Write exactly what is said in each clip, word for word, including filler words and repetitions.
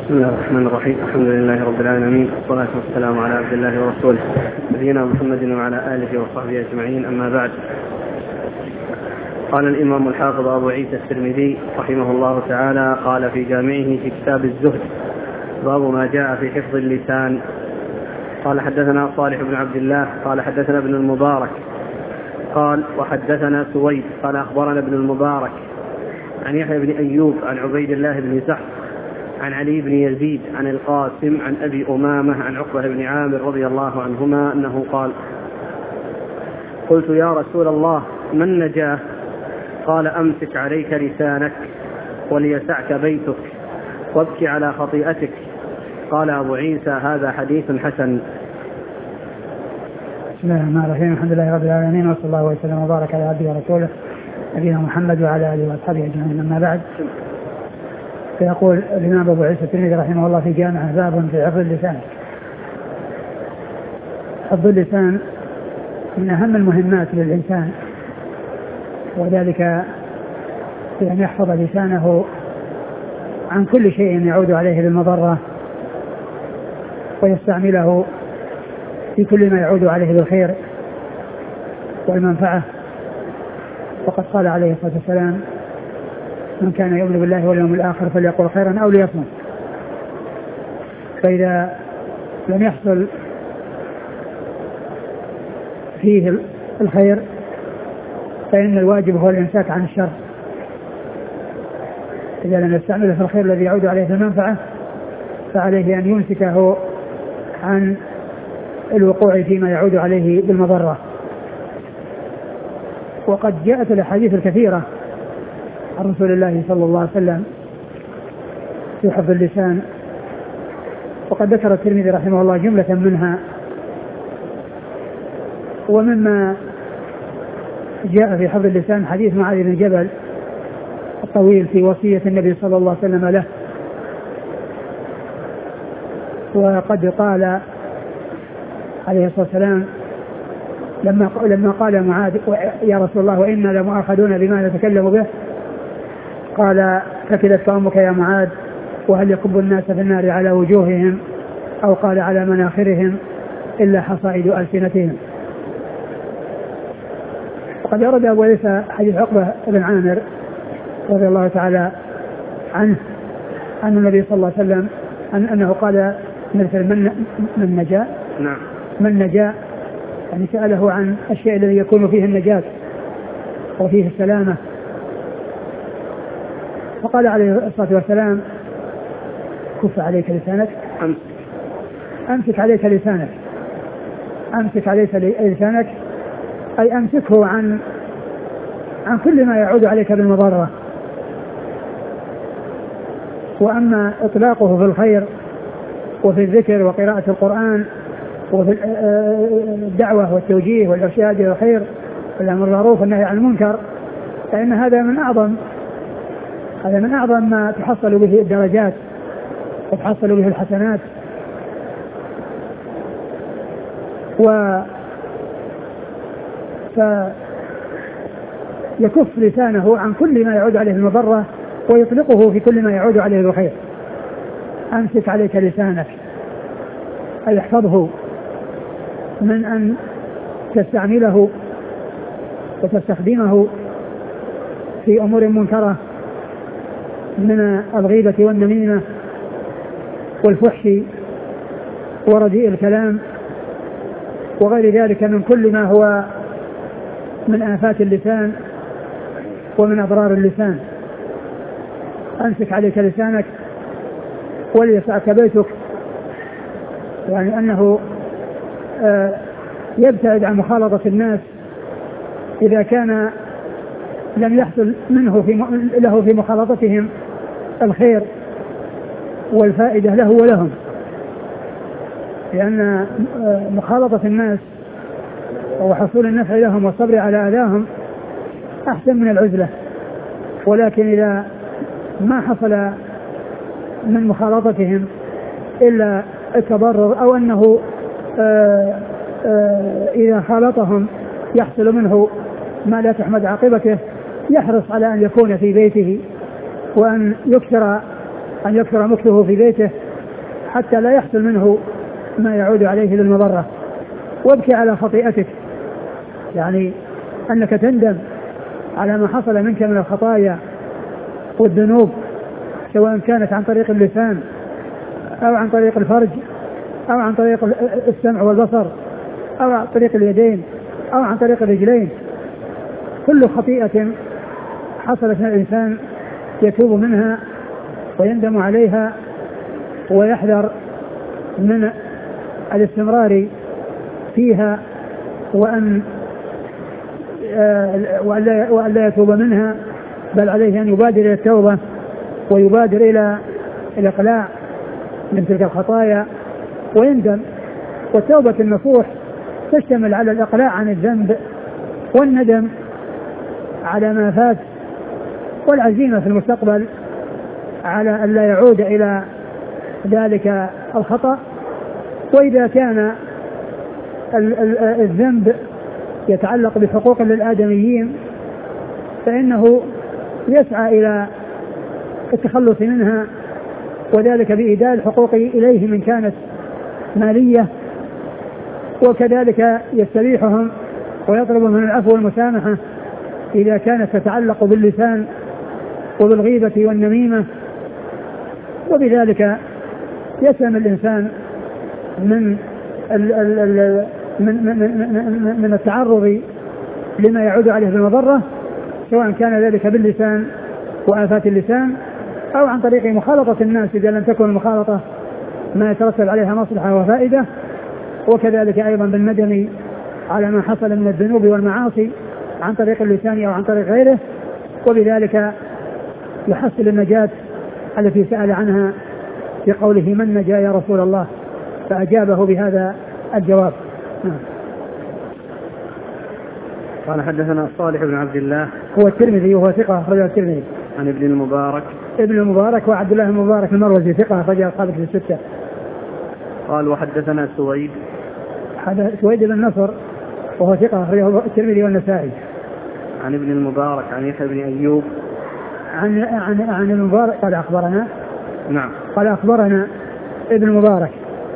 بسم الله الرحمن الرحيم. الحمد لله رب العالمين، والصلاة والسلام على عبد الله ورسوله نبينا محمد وعلى آله وصحبه أجمعين، أما بعد. قال الإمام الحافظ أبو عيسى الترمذي رحمه الله تعالى قال في جامعه في كتاب الزهد: باب ما جاء في حفظ اللسان. قال حدثنا صالح بن عبد الله قال حدثنا ابن المبارك قال وحدثنا سويد قال أخبرنا ابن المبارك عن يحيى بن أيوب عن عبيد الله بن زحف عن علي بن يزيد عن القاسم عن أبي أمامة عن عقبة بن عامر رضي الله عنهما أنه قال: قلت يا رسول الله ما النجاة؟ قال: أمسك عليك لسانك وليسعك بيتك وابك على خطيئتك. قال أبو عيسى: هذا حديث حسن. بسم الله الرحمن الرحيم. الحمد لله رب العالمين، وصلى الله وسلم وبارك على عبده ورسوله نبينا محمد وعلى آله وأصحابه أجمعين، أما بعد. فيقول الإمام أبو عيسى الترمذي رحمه الله في جامعه: باب في حفظ اللسان. حفظ اللسان من أهم المهمات للإنسان، وذلك بأن يحفظ لسانه عن كل شيء يعود عليه بالمضرة، ويستعمله في كل ما يعود عليه بالخير والمنفعة. وقد قال عليه الصلاة والسلام: من كان يؤمن بالله واليوم الآخر فليقل خيرا أو ليصمت. فإذا لم يحصل فيه الخير فإن الواجب هو الإمساك عن الشر. إذا لم يستعمله في الخير الذي يعود عليه بالمنفعة فعليه أن يمسكه عن الوقوع فيما يعود عليه بالمضرة. وقد جاءت الأحاديث الكثيرة عن رسول الله صلى الله عليه وسلم في حفظ اللسان، وقد ذكر الترمذي رحمه الله جملة منها. ومما جاء في حفظ اللسان حديث معاذ بن جبل الطويل في وصية النبي صلى الله عليه وسلم له. وقد قال عليه الصلاة والسلام لما لما قال معاذ: يا رسول الله وإنا لمؤاخذون بما نتكلم به، قال: ثكلتك أمك يا معاذ، وهل يكب الناس في النار على وجوههم أو قال على مناخرهم إلا حصائد ألسنتهم. وقد أورد أبو عيسى حديث عقبة بن عامر رضي الله تعالى عنه أن النبي صلى الله عليه وسلم أن أنه قال مثل من من نجا نعم من نجا يعني سأله عن الشيء الذي يكون فيه النجاة وفيه السلامة، فقال عليه الصلاة والسلام: كف عليك لسانك. أمسك أمسك عليك لسانك أمسك عليك لسانك أي أمسكه عن عن كل ما يعود عليك بالمضرة. وأما إطلاقه في الخير وفي الذكر وقراءة القرآن وفي الدعوة والتوجيه والإرشاد إلى الخير والأمر بالمعروف والنهي عن المنكر، فإن هذا من أعظم هذا من أعظم ما تحصل به الدرجات وتحصل به الحسنات. و فيكف لسانه عن كل ما يعود عليه المضرة ويطلقه في كل ما يعود عليه الخير. أمسك عليك لسانك أي احفظه من أن تستعمله وتستخدمه في أمور منكرة من الغيبة والنميمة والفحش ورديء الكلام وغير ذلك من كل ما هو من آفات اللسان ومن أضرار اللسان. أمسك عليك لسانك وليسعك بيتك، يعني أنه يبتعد عن مخالطة الناس إذا كان لم يحصل منه في له في مخالطتهم الخير والفائدة له ولهم، لأن مخالطة الناس وحصول النفع لهم والصبر على أذاهم أحسن من العزلة. ولكن إذا ما حصل من مخالطتهم إلا التضرر أو أنه آآ آآ إذا خالطهم يحصل منه ما لا تحمد عاقبته، يحرص على أن يكون في بيته وأن يكثر أن يكثر مكثه في بيته حتى لا يحصل منه ما يعود عليه بالمضرة. وابكي على خطيئتك، يعني أنك تندم على ما حصل منك من الخطايا والذنوب، سواء كانت عن طريق اللسان أو عن طريق الفرج أو عن طريق السمع والبصر أو عن طريق اليدين أو عن طريق الرجلين. كل خطيئة حصلت من الإنسان يتوب منها ويندم عليها ويحذر من الاستمرار فيها، وأن وأن لا يتوب منها، بل عليه أن يبادر إلى التوبة ويبادر إلى الإقلاع من تلك الخطايا ويندم. والتوبة النصوح تشتمل على الإقلاع عن الذنب والندم على ما فات والعزيمة في المستقبل على أن لا يعود إلى ذلك الخطأ. وإذا كان الذنب يتعلق بحقوق للآدميين فإنه يسعى إلى التخلص منها، وذلك بإيداء الحقوق إليه من كانت مالية، وكذلك يستبيحهم ويطلب من العفو والمسامحة إذا كانت تتعلق باللسان وبالغيبة والنميمة. وبذلك يسلم الإنسان من ال ال ال من, من, من, من التعرض لما يعود عليه بالمضرة، سواء كان ذلك باللسان وآفات اللسان أو عن طريق مخالطة الناس إذا لم تكن المخالطة ما يترتب عليها مصلحة وفائدة، وكذلك أيضا بالندم على ما حصل من الذنوب والمعاصي عن طريق اللسان أو عن طريق غيره. وبذلك يحصل النجاة التي سأل عنها في قوله من نجا يا رسول الله، فأجابه بهذا الجواب. قال حدثنا صالح بن عبد الله هو الترمذي وهو ثقة أخرجه الترمذي. عن ابن المبارك ابن المبارك وعبد الله المبارك المروزي ثقة أخرجه أصحاب الكتب الستة. قال وحدثنا سويد سويد بن نصر وهو ثقة أخرجه الترمذي والنسائي. عن ابن المبارك عن يحيى بن أيوب عن عن عن المبارك قال أخبرنا نعم قال أخبرنا ابن المبارك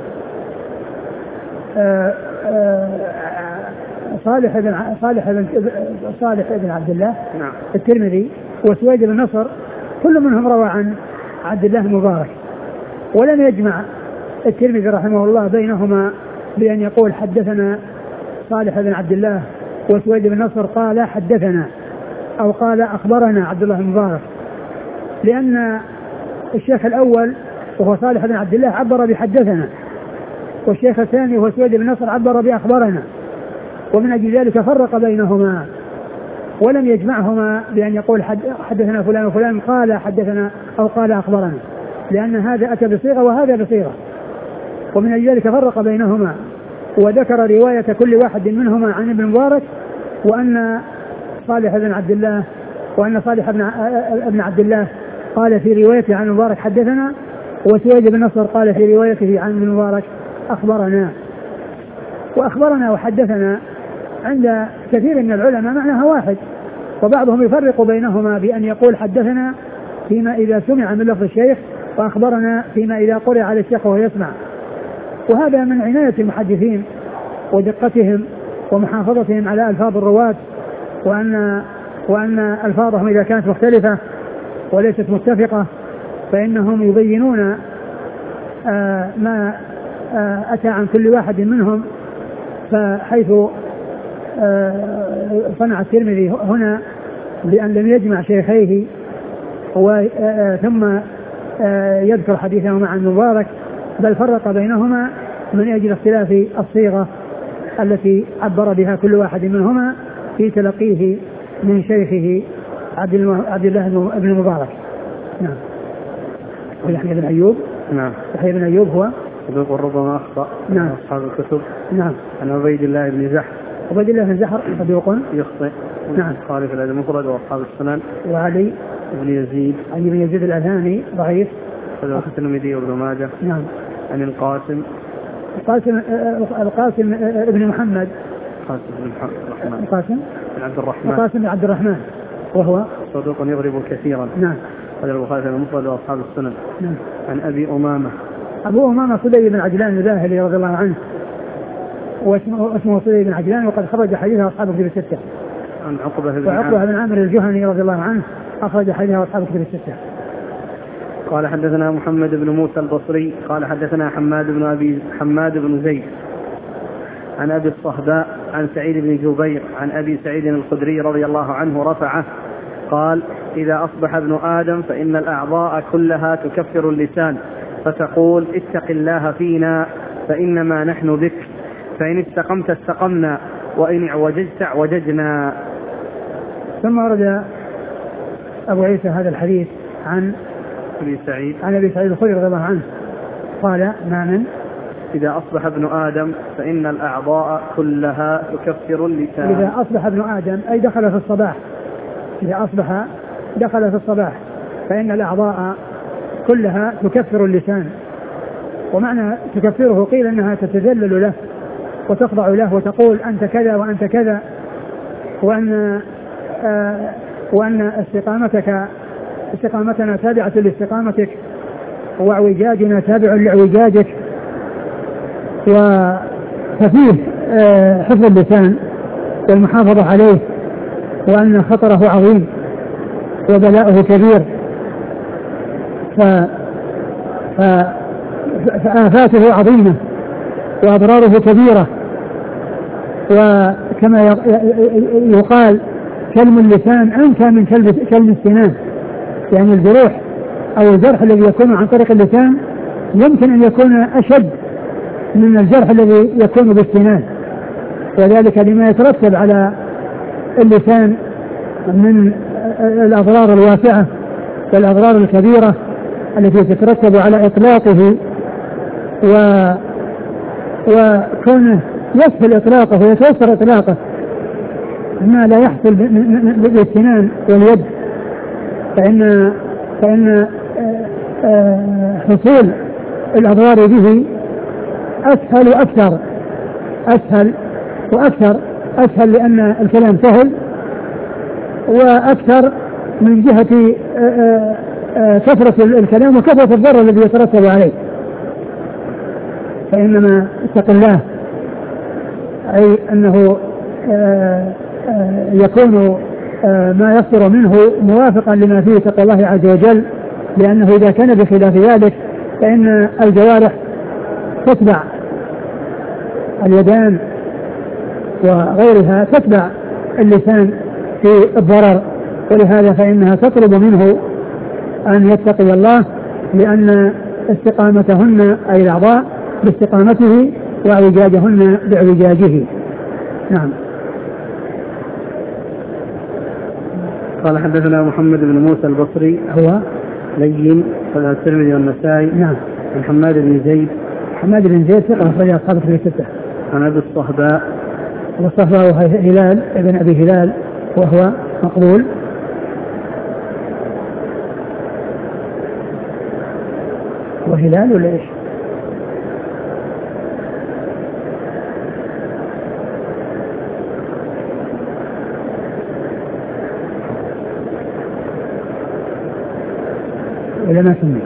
آآ آآ صالح بن صالح بن صالح بن عبد الله نعم الترمذي وسويد بن نصر كل منهم روى عن عبد الله المبارك، ولم يجمع الترمذي رحمه الله بينهما بأن يقول حدثنا صالح بن عبد الله وسويد بن نصر قال حدثنا أو قال أخبرنا عبد الله المبارك، لأن الشيخ الأول وهو صالح بن عبد الله عبر بحدثنا، والشيخ الثاني وهو سويد بن نصر عبر بأخبرنا، ومن أجل ذلك فرق بينهما ولم يجمعهما بأن يقول حدثنا فلان وفلان قال حدثنا أو قال أخبرنا، لأن هذا أتى بصيغة وهذا بصيغة، ومن أجل ذلك فرق بينهما وذكر رواية كل واحد منهما عن ابن مبارك، وأن صالح بن عبد الله وأن صالح بن عبد الله قال في روايته عن مبارك حدثنا، وسويد بن نصر قال في روايته عن ابن مبارك أخبرنا. وأخبرنا وحدثنا عند كثير من العلماء معناها واحد، وبعضهم يفرق بينهما بأن يقول حدثنا فيما إذا سمع من لفظ الشيخ، وأخبرنا فيما إذا قرأ على الشيخ وهو يسمع. وهذا من عناية المحدثين ودقتهم ومحافظتهم على ألفاظ الرواة، وأن وأن ألفاظهم إذا كانت مختلفة وليست متفقة فإنهم يبينون آه ما آه أتى عن كل واحد منهم. فحيث آه صنع الترمذي هنا بأن لم يجمع شيخيه ثم آه يذكر حديثهما عن مبارك، بل فرق بينهما من أجل اختلاف الصيغة التي عبر بها كل واحد منهما في تلقيه من شيخه عبد الله بن المبارك. نعم. ويحيى بن أيوب نعم يحيى بن أيوب هو صدوق ربما أخطأ نعم أصحاب الكتب. نعم. عن عبيد الله بن زحر عبيد الله بن زحر صدوق يخطئ نعم خالف الأدب المفرد وأصحاب السنن. وعلي بن يزيد علي بن يزيد الأذاني ضعيف صدوق الترمذي وابن ماجه. نعم. عن القاسم القاسم القاسم ابن محمد القاسم بن الرحمن القاسم بن عبد الرحمن القاسم بن عبد الرحمن وهو صدوق يضرب كثيرا. نعم. هذا البخاري في المفرد وأصحاب السنن. نعم. عن أبي أمامة. أبو أمامة صدي بن عجلان الباهلي رضي الله عنه، واسمه اسمه صدي بن عجلان، وقد خرج حديثه أصحاب الكتب الستة. عن عقبة بن وعقبة بن عامر الجهني رضي الله عنه أخرج حديثه أصحاب الكتب الستة. قال حدثنا محمد بن موسى البصري قال حدثنا حماد بن أبي حماد بن زيد عن أبي الصهباء عن سعيد بن جبير عن أبي سعيد الخدري رضي الله عنه رفعه قال: إذا أصبح ابن آدم فإن الأعضاء كلها تكفر اللسان، فتقول: اتق الله فينا فإنما نحن بك، فإن استقمت استقمنا، وإن اعوججت اعوججنا. ثم ورد أبو عيسى هذا الحديث عن أبي سعيد عن أبي سعيد الخدري رضي الله عنه قال: ما من إذا أصبح ابن آدم فإن الأعضاء كلها تكفر اللسان. إذا أصبح ابن آدم أي دخل في الصباح، إذا أصبح دخل في الصباح فإن الأعضاء كلها تكفر اللسان. ومعنى تكفره قيل أنها تتذلل له وتخضع له وتقول: أنت كذا وأنت كذا، وأن آه وأن استقامتك استقامتنا تابعة لاستقامتك، واعوجاجنا تابع لاعوجاجك. وفيه آه حفظ اللسان والمحافظة عليه، وأن خطره عظيم وبلاؤه كبير، ف... ف... فآفاته عظيمة وأضراره كبيرة. وكما يقال: كلم اللسان أنكى من كلم السنان، يعني الجروح أو الجرح الذي يكون عن طريق اللسان يمكن أن يكون أشد من الجرح الذي يكون بالسنان، وذلك لما يترتب على اللسان من الأضرار الواسعة والأضرار الكبيرة التي تترتب على إطلاقه، و وكونه يسهل إطلاقه ويتوفر إطلاقه ما لا يحصل بالسنان واليد، فإن فإن حصول الأضرار به أسهل وأكثر أسهل وأكثر أسهل لأن الكلام سهل، وأكثر من جهة كثرة الكلام وكثرة الضرر الذي يترتب عليه. فإنما اتق الله أي أنه يكون ما يصدر منه موافقا لما فيه تقوى الله عز وجل، لأنه إذا كان بخلاف ذلك فإن الجوارح تتبع اليدان وغيرها تتبع اللسان في الضرر، ولهذا فإنها تطلب منه أن يتقي الله، لأن استقامتهن أي الأعضاء باستقامته واعوجاجهن باعوجاجه. نعم. قال حدثنا محمد بن موسى البصري هو لين قال الترمذي والنسائي. نعم. عن حماد بن زيد حماد بن زيد ثقة أخرج أصحاب الكتب الستة. عن أبي الصهباء والصهباء هلال ابن أبي هلال وهو مقبول. وهلال ولا إيش؟ ولا ما سمي؟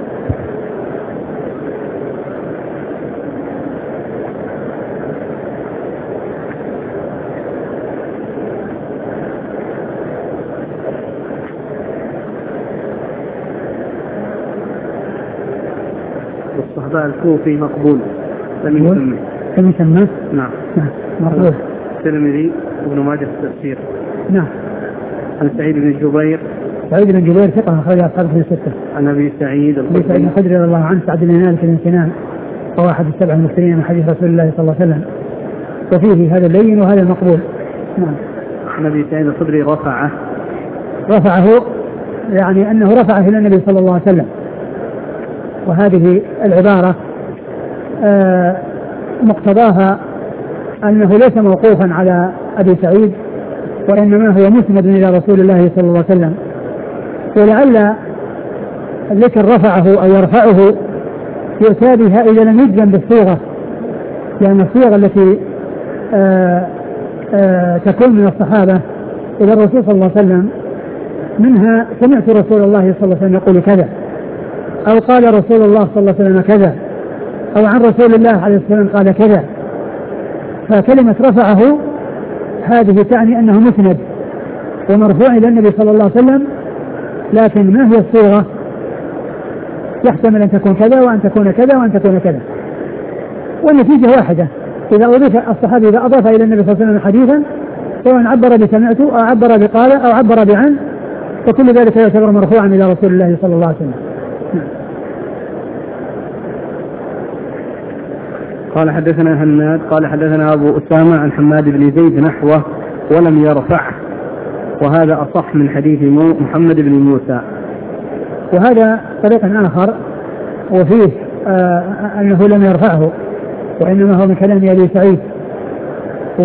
الصهباء الكوفي مقبول لم يسمى. لم يسمى؟ نعم. نعم مقبول. الترمذي وابن ماجه في التفسير. نعم. عن سعيد بن جبير سعيد بن جبير ثقة أخرج أصحاب الكتب الستة. عن أبي سعيد أبي سعيد الخدري رضي الله عنه سعد بن مالك بن سنان وهو أحد السبع المكثرين من حديث رسول الله صلى الله عليه وسلم، وفيه هذا اللين وهذا المقبول. نعم. عن أبي سعيد الخدري رفعه رفعه يعني أنه رفعه إلى النبي صلى الله عليه وسلم، وهذه العبارة آه مقتضاها أنه ليس موقوفا على أبي سعيد، وإنما هو مسند إلى رسول الله صلى الله عليه وسلم. ولعل ذكر رفعه أو يرفعه يؤتى بها إذا لم يجزم بالصيغة، لأن الصيغة التي آآ آآ تكون من الصحابة إلى الرسول صلى الله عليه وسلم منها سمعت رسول الله صلى الله عليه وسلم يقول كذا، أو قال رسول الله صلى الله عليه وسلم كذا، أو عن رسول الله عليه الصلاة والسلام قال كذا. فكلمة رفعه هذه تعني أنه مسند ومرفوع إلى النبي صلى الله عليه وسلم، لكن ما هي الصيغة؟ يحتمل أن تكون كذا وأن تكون كذا وأن تكون كذا، والنتيجة واحدة. إذا أضيف الصحابي إذا أضاف إلى النبي صلى الله عليه وسلم حديثا سواء عبر بسمعته أو عبر بقال أو عبر بعن، فكل ذلك يعتبر مرفوعا إلى رسول الله صلى الله عليه وسلم. قال حدثنا هناد قال حدثنا أبو أسامة عن حماد بن زيد نحوه ولم يرفعه، وهذا أصح من حديث محمد بن موسى. وهذا طريق آخر وفيه آه أنه لم يرفعه، وإنما هو من كلام أبي سعيد. و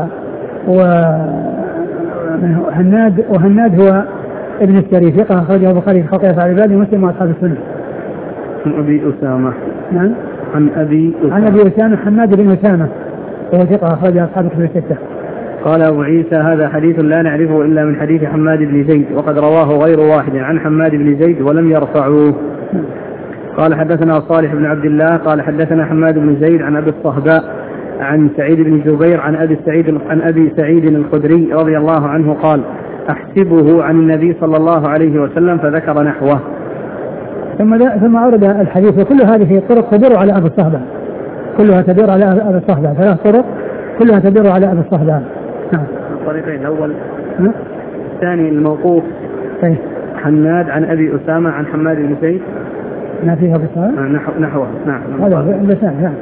وهناد وهناد هو ابن السري ثقة أخرجه البخاري في خلق أفعال العباد ومسلم وأصحاب السنة. عن أبي أسامة. نعم. عن أبي أسامة. عن أبي أسامة حماد بن أسامة وهو ثقة أخرجه أصحاب الكتب الستة. قال أبو عيسى هذا حديث لا نعرفه إلا من حديث حماد بن زيد، وقد رواه غير واحد عن حماد بن زيد ولم يرفعوه. قال حدثنا صالح بن عبد الله قال حدثنا حماد بن زيد عن أبي الصهباء عن سعيد بن جبير عن أبي سعيد عن أبي سعيد الخدري رضي الله عنه قال أحسبه عن النبي صلى الله عليه وسلم فذكر نحوه. ثم ثم أورد الحديث، وكل هذه الطرق تدور على أبي الصهباء، كلها تدور على أبي الصهباء، ثلاث طرق كلها تدور على أبي الصهباء. نعم. الطريقين الأول الثاني الموقوف طيب. حناد عن أبي أسامة عن حماد بن زيد ما فيها بصار نحو نحوه. نعم هذا اللسان. نعم.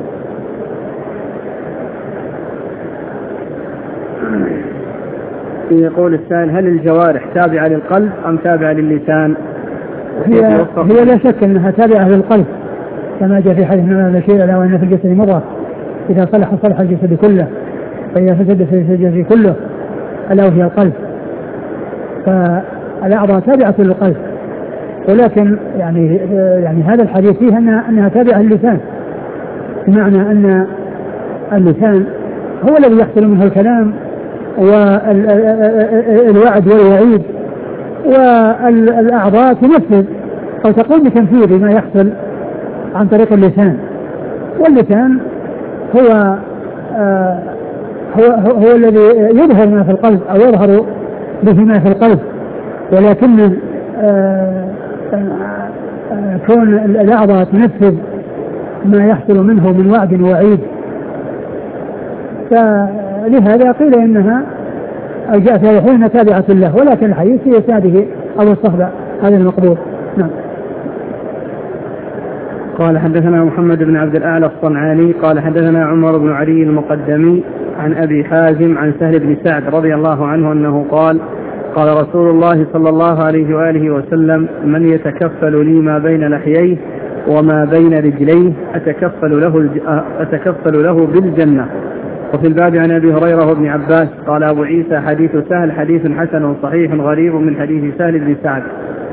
يقول السائل هل الجوارح تابعة للقلب أم تابعة للسان؟ هي, هي لا شك أنها تابعة للقلب كما جاء في حديث من البشير ألا وإن في الجسد مضغة إذا صلح صلح الجسد كله فإذا فسد فسد الجسد كله ألا وهي القلب. فالأعضاء تابعة للقلب، ولكن يعني يعني هذا الحديث فيه أنها, أنها تابعة للسان، بمعنى أن اللسان هو الذي يحصل منه الكلام والوعد والوعيد، والأعضاء تنفذ أو تقوم بتنفيذ ما يحصل عن طريق اللسان. واللسان هو آه هو, هو, هو الذي يظهر ما في القلب أو يظهر به ما في القلب، ولكن آه آه كون الأعضاء تنفذ ما يحصل منه من وعد ووعيد، فلهذا قيل إنها أو جاء في الحين تابعة له، ولكن الحديث في إسناده أو الصحبة هذا المقبول. نعم. قال حدثنا محمد بن عبد الأعلى الصنعاني قال حدثنا عمر بن علي المقدمي عن أبي حازم عن سهل بن سعد رضي الله عنه أنه قال قال رسول الله صلى الله عليه وآله وسلم من يتكفل لي ما بين لحييه وما بين رجليه أتكفل له, أتكفل له بالجنة. وفي الباب عن أبي هريرة وابن عباس. قال أبو عيسى حديث سهل حديث حسن صحيح غريب من حديث سهل بن سعد.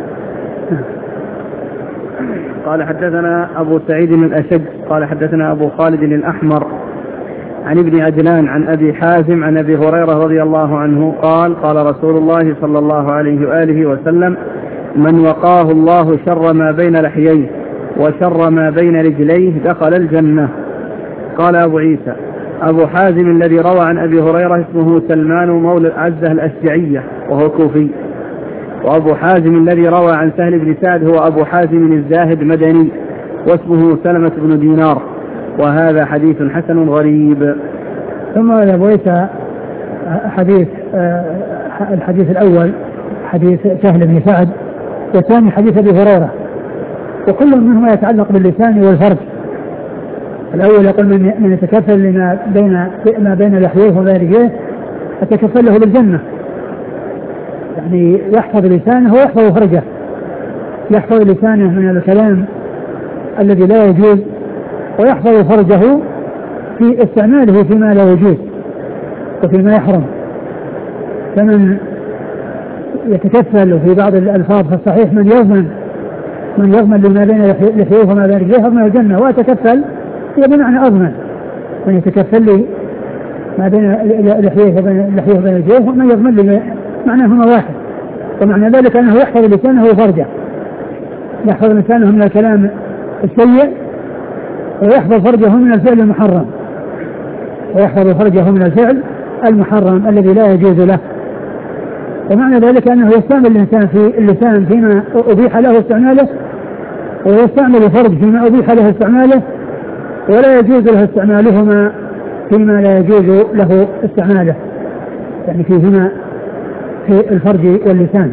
قال حدثنا أبو سعيد الأشج قال حدثنا أبو خالد الأحمر عن ابن عجلان عن أبي حازم عن أبي هريرة رضي الله عنه قال قال رسول الله صلى الله عليه وآله وسلم من وقاه الله شر ما بين لحييه وشر ما بين رجليه دخل الجنة. قال أبو عيسى أبو حازم الذي روى عن أبي هريرة اسمه سلمان مولى عزة الأشجعية وهو كوفي، وأبو حازم الذي روى عن سهل بن سعد هو أبو حازم الزاهد مدني واسمه سلمة بن دينار، وهذا حديث حسن غريب. ثم أبو عيسى حديث الحديث الأول حديث سهل بن سعد، والثاني حديث أبي هريرة، وكل منهما يتعلق باللسان والفرج. الأول يقول من يتكفل لما بين ما بين لحييه وما بين رجليه أتكفل له بالجنة، يعني يحفظ لسانه ويحفظ فرجه، يحفظ لسانه من الكلام الذي لا يجوز، ويحفظ فرجه في استعماله فيما لا يجوز وفيما يحرم. فمن يتكفل في بعض الألفاظ فالصحيح من يضمن من يضمن لما بين لحييه وما بين رجليه يضمن الجنة، وأتكفل هي بمعنى أضمن، من يتكفل لي ما بين لحييه وبين رجليه ومن يضمن لي معناهما واحد، ومعنى ذلك أنه يحفظ لسانه وفرجه، يحفظ لسانه من الكلام السيء ويحفظ فرجه من الفعل المحرم، ويحفظ فرجه من الفعل المحرم الذي لا يجوز له. ومعنى ذلك أنه يستعمل الإنسان في اللسان فيما أبيح له استعماله، ويستعمل الفرج فيما أبيح له استعماله، ولا يجوز له استعمالهما فيما لا يجوز له استعماله، يعني فيهما في الفرج واللسان.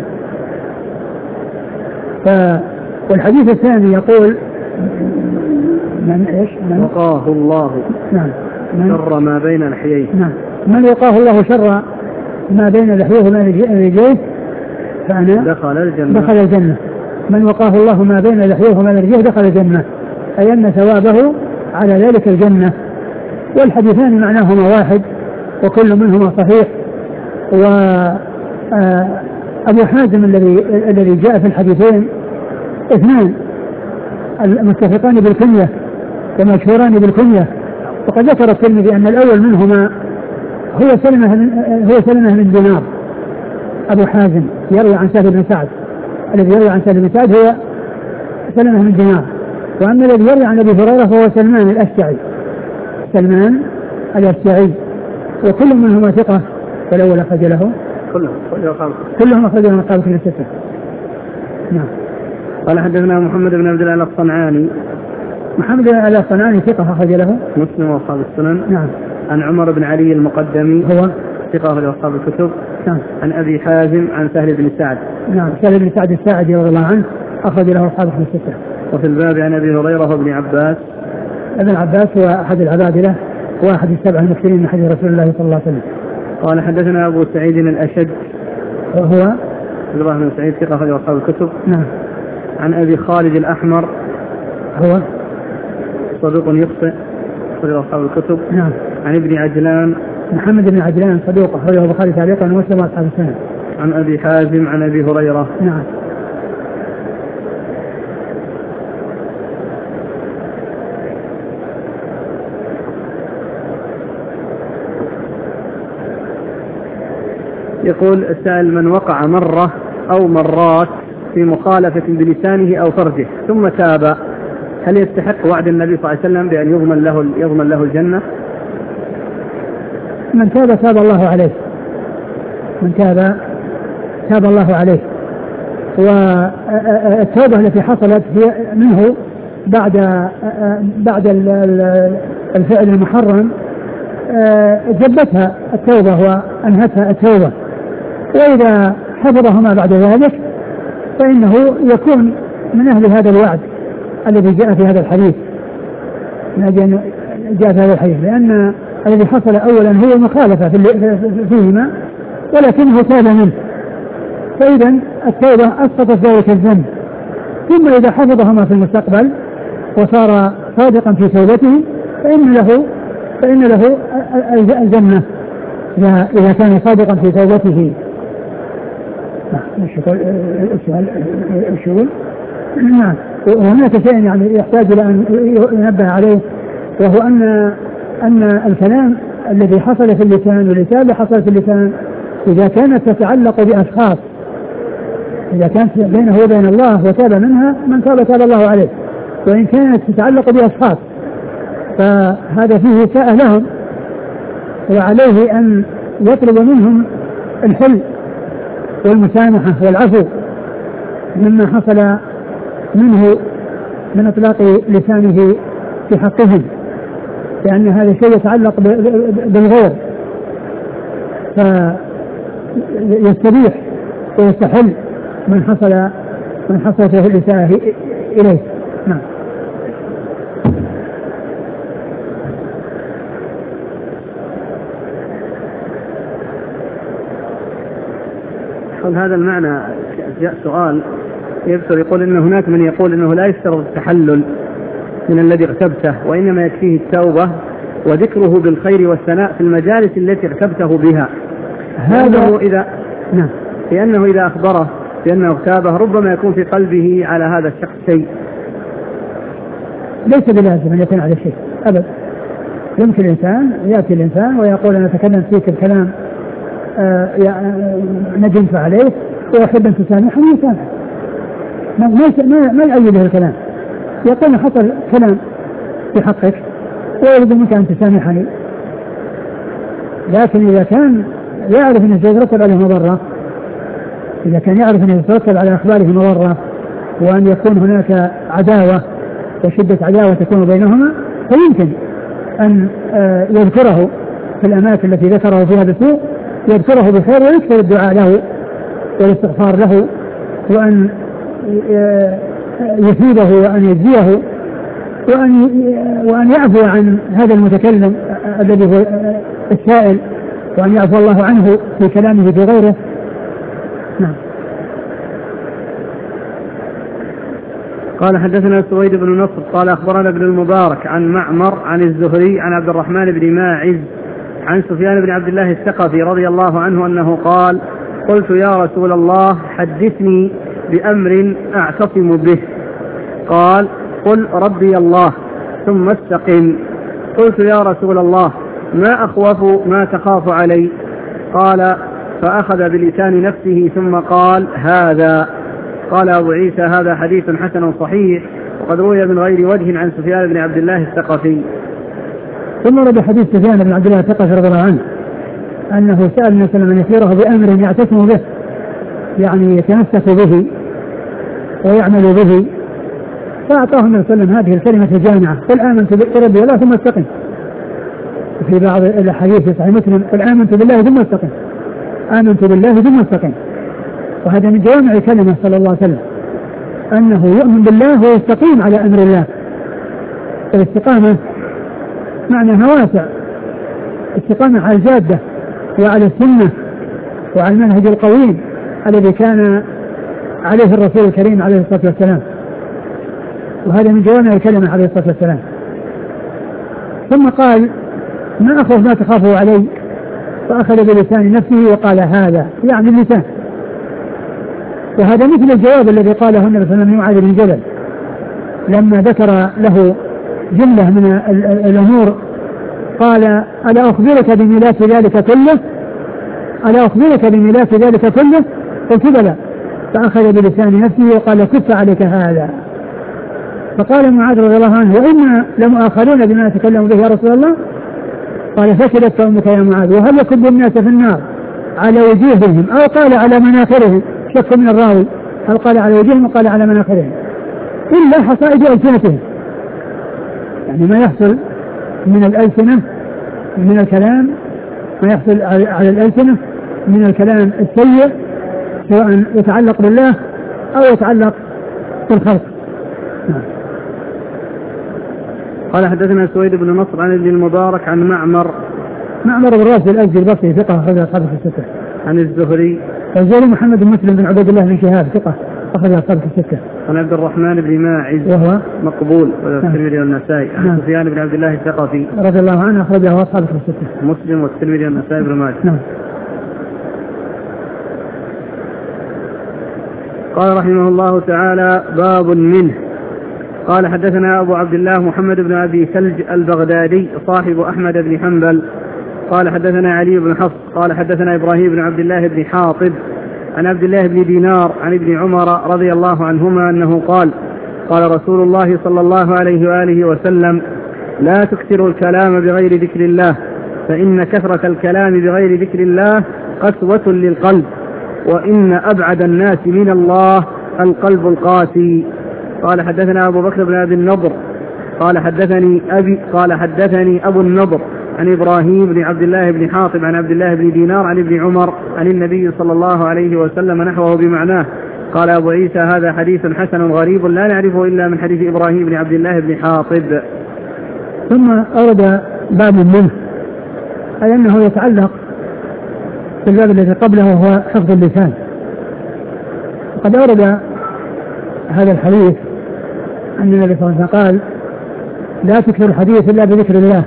ف والحديث الثاني يقول من ايش؟ من وقاه الله نعم شر ما بين لحييه. نعم من وقاه الله شر ما بين لحييه وما رجليه فأنا دخل الجنة. دخل الجنة. من وقاه الله ما بين لحييه وما رجليه دخل الجنة، أي أن ثوابه على ذلك الجنة. والحديثان معناهما واحد وكل منهما صحيح. وأبو حازم الذي الذي جاء في الحديثين اثنان المتفقان بالكنية ومشهوران بالكنية، وقد ذكر الترمذي أن الأول منهما هو سلمة من هو سلمة من دينار. أبو حازم يروي عن سهل بن سعد، الذي يروي عن سهل بن سعد هو سلمة من دينار، وأما الذي يروي عن أبي هريرة فهو سلمان الأشجعي سلمان الأشجعي وكل منهما ثقة. فالأول أخرج له كلهم كلهم أخرج له أصحاب كتب الستة. نعم. قال حدثنا محمد بن عبد الله الصنعاني. محمد بن عبد الله الصنعاني ثقة أخرج له مسلم وأصحاب السنن. نعم. عن عمر بن علي المقدمي هو ثقة أخرج أصحاب الكتب. نعم. عن أبي حازم عن سهل بن سعد. نعم. سهل بن سعد الساعدي رضي الله عنه أخرج له أصحاب الستة. وفي الباب عن أبي هريرة وابن عباس. ابن عباس هو أحد العبادلة واحد السبع المكثرين من حديث رسول الله صلى الله عليه وسلم. قال حدثنا أبو سعيد الأشج وهو الله بن سعيد ثقة أخرج أصحاب الكتب. نعم. عن أبي خالد الأحمر هو صدوق يخطئ أخرج أصحاب الكتب. نعم. عن ابن عجلان محمد بن عجلان صدوق أخرجه البخاري تعليقا ومسلم وأصحاب السنن. عن أبي حازم عن أبي هريرة. نعم. يقول السائل: من وقع مرة أو مرات في مخالفة بلسانه أو فرجه ثم تاب، هل يستحق وعد النبي صلى الله عليه وسلم بأن يضمن له يضمن له الجنة؟ من تاب تاب الله عليه، من تاب تاب الله عليه. والتوبة التي حصلت هي منه بعد بعد الفعل المحرم جبتها التوبة وأنهتها التوبة، وإذا حفظهما بعد ذلك فإنه يكون من أهل هذا الوعد الذي جاء في هذا الحديث جاء في هذا الحديث لأن الذي حصل أولا هو مخالفة فيهما ولكنه تاب منه، فإذا التوبة أسقطت ذلك الذنب. ثم إذا حفظهما في المستقبل وصار صادقا في توبته فإن له فإن له الجنة إذا كان صادقا في توبته. الشغل نعم. وهناك شيء يعني يحتاج إلى أن ينبه عليه، وهو أن أن الكلام الذي حصل في اللسان والإتابة حصل في اللسان إذا كانت تتعلق بأشخاص، إذا كانت بينه وبين الله وتاب منها من تاب تاب الله عليه، وإن كانت تتعلق بأشخاص فهذا فيه ساء لهم، وعليه أن يطلب منهم الحل والمسامحة والعفو مما حصل منه من إطلاق لسانه في حقهم، لأن هذا الشيء يتعلق بالغير، فيستبيح ويستحل من حصل من حصل فيه الإساءة إليه. نعم. هذا المعنى جاء سؤال يذكر يقول إن هناك من يقول إنه لا يشترط التحلل من الذي اغتبته، وإنما يكفيه التوبة وذكره بالخير والثناء في المجالس التي اغتبته بها. هذا إذا نعم. لأنه إذا أخبره بأنه اغتابه ربما يكون في قلبه على هذا الشخص شيء. ليس بلازم أن يكون على شيء أبدا. يمكن الإنسان يأتي الإنسان ويقول أنا تكلمت فيك الكلام آه ندمت عليه، ويحب أن تسامحني يسامح، ما ما ما يؤيده الكلام، يقول حصل كلام في حقك ويريد منك أن تسامحني، لكن إذا كان يعرف أنه سيترتب عليه مضرة، إذا كان يعرف أنه سيترتب على أخباره مضرة وأن يكون هناك عداوة وشدة عداوة تكون بينهما، فيمكن أن يذكره في الأماكن التي ذكره فيها بسوء، يذكره بخير ويكثر الدعاء له والاستغفار له، وأن يثيبه وأن يجزيه وأن وأن يعفو عن هذا المتكلم الذي هو السائل، وأن يعفو الله عنه في كلامه في غيره. نعم. قال حدثنا سويد بن نصر قال أخبرنا ابن المبارك عن معمر عن الزهري عن عبد الرحمن بن ماعز عن سفيان بن عبد الله الثقفي رضي الله عنه أنه قال: قلت يا رسول الله حدثني بأمر أعتصم به. قال: قل ربي الله ثم استقم. قلت يا رسول الله ما أخوف ما تخاف علي؟ قال: فأخذ بلسان نفسه ثم قال: هذا. قال أبو عيسى: هذا حديث حسن صحيح، وقد روي من غير وجه عن سفيان بن عبد الله الثقفي. ثم رد حديث سفيان بن عبد الله الثقفي رضي الله عنه أنه سأل النبي صلى الله عليه وسلم أن يخبره بأمر يعتصم به، يعني يتمسك به ويعمل به، فأعطاه النبي صلى الله عليه وسلم هذه الكلمة الجامعة: قل آمنت بربي الله ثم استقم. في بعض الحديث في صحيح مسلم: قل آمنت بالله ثم استقم، آمنت بالله ثم استقم. وهذا من جوامع كلمة صلى الله عليه وسلم، أنه يؤمن بالله ويستقيم على أمر الله. الاستقامة معناها واسع، استقامة على الجادة وعلى السنة وعلى المنهج القويم الذي كان عليه الرسول الكريم عليه الصلاة والسلام، وهذا من جوامع الكلمة عليه الصلاة والسلام. ثم قال: ما أخوف ما تخافه علي؟ فأخذ بلسان نفسه وقال: هذا، يعني اللسان. وهذا مثل الجواب الذي قاله النبي صلى الله عليه وسلم لمعاذ بن جبل لما ذكر له جملة من الأمور، قال: ألا أخبرك بميلاد ذلك كله؟ ألا أخبرك بميلاد ذلك كله؟ قلت: بلى. فأخذ بلسان نفسه وقال: كف عليك هذا. فقال معاذ رضي الله عنه: وإنا لمؤاخذون بما نتكلم به يا رسول الله؟ قال: فشلت أمك يا معاذ، وهل يكب الناس في النار على وجوههم أو قال على مناخرهم؟ شك من الراوي، هل قال على وجوههم وقال على مناخرهم؟ إلا حصائد ألسنتهم، يعني ما يحصل من الألسنة من الكلام، ما يحصل على الألسنة من الكلام السيء، سواء يتعلق بالله أو يتعلق بالخلق. قال حدثنا سويد بن نصر عن ابن المبارك عن معمر معمر بن راشد الأزدي البصري ثقة أخرج أصحابه في الستة. عن الزهري الزهري محمد بن مسلم بن عبد الله بن شهاب ثقة أخرج أصحابه في الستة. عن عبد الرحمن بن ماعز وهو مقبول والترمذي والنسائي. عن سفيان بن عبد الله الثقفي رضي الله عنه أخرجه أصحابه في الستة. مسلم والترمذي والنسائي بن ماجه. نعم. قال رحمه الله تعالى: باب منه. قال حدثنا أبو عبد الله محمد بن أبي ثلج البغدادي صاحب أحمد بن حنبل قال حدثنا علي بن حفص قال حدثنا إبراهيم بن عبد الله بن حاطب عن عبد الله بن دينار عن ابن عمر رضي الله عنهما أنه قال: قال رسول الله صلى الله عليه وآله وسلم: لا تكثروا الكلام بغير ذكر الله، فإن كثرة الكلام بغير ذكر الله قسوة للقلب، وإن أبعد الناس من الله القلب القاسي. قال حدثنا أبو بكر بن أبي النضر قال حدثني أبي قال حدثني أبو النضر عن إبراهيم بن عبد الله بن حاطب عن عبد الله بن دينار عن ابن عمر عن النبي صلى الله عليه وسلم نحوه بمعناه. قال أبو عيسى: هذا حديث حسن غريب لا نعرفه إلا من حديث إبراهيم بن عبد الله بن حاطب. ثم أورد باب منه، أي أنه يتعلق بالباب الذي قبله وهو حفظ اللسان. وقد أورد هذا الحديث أن النبي صلى الله عليه وسلم قال: لا تكثر الحديث إلا بذكر الله.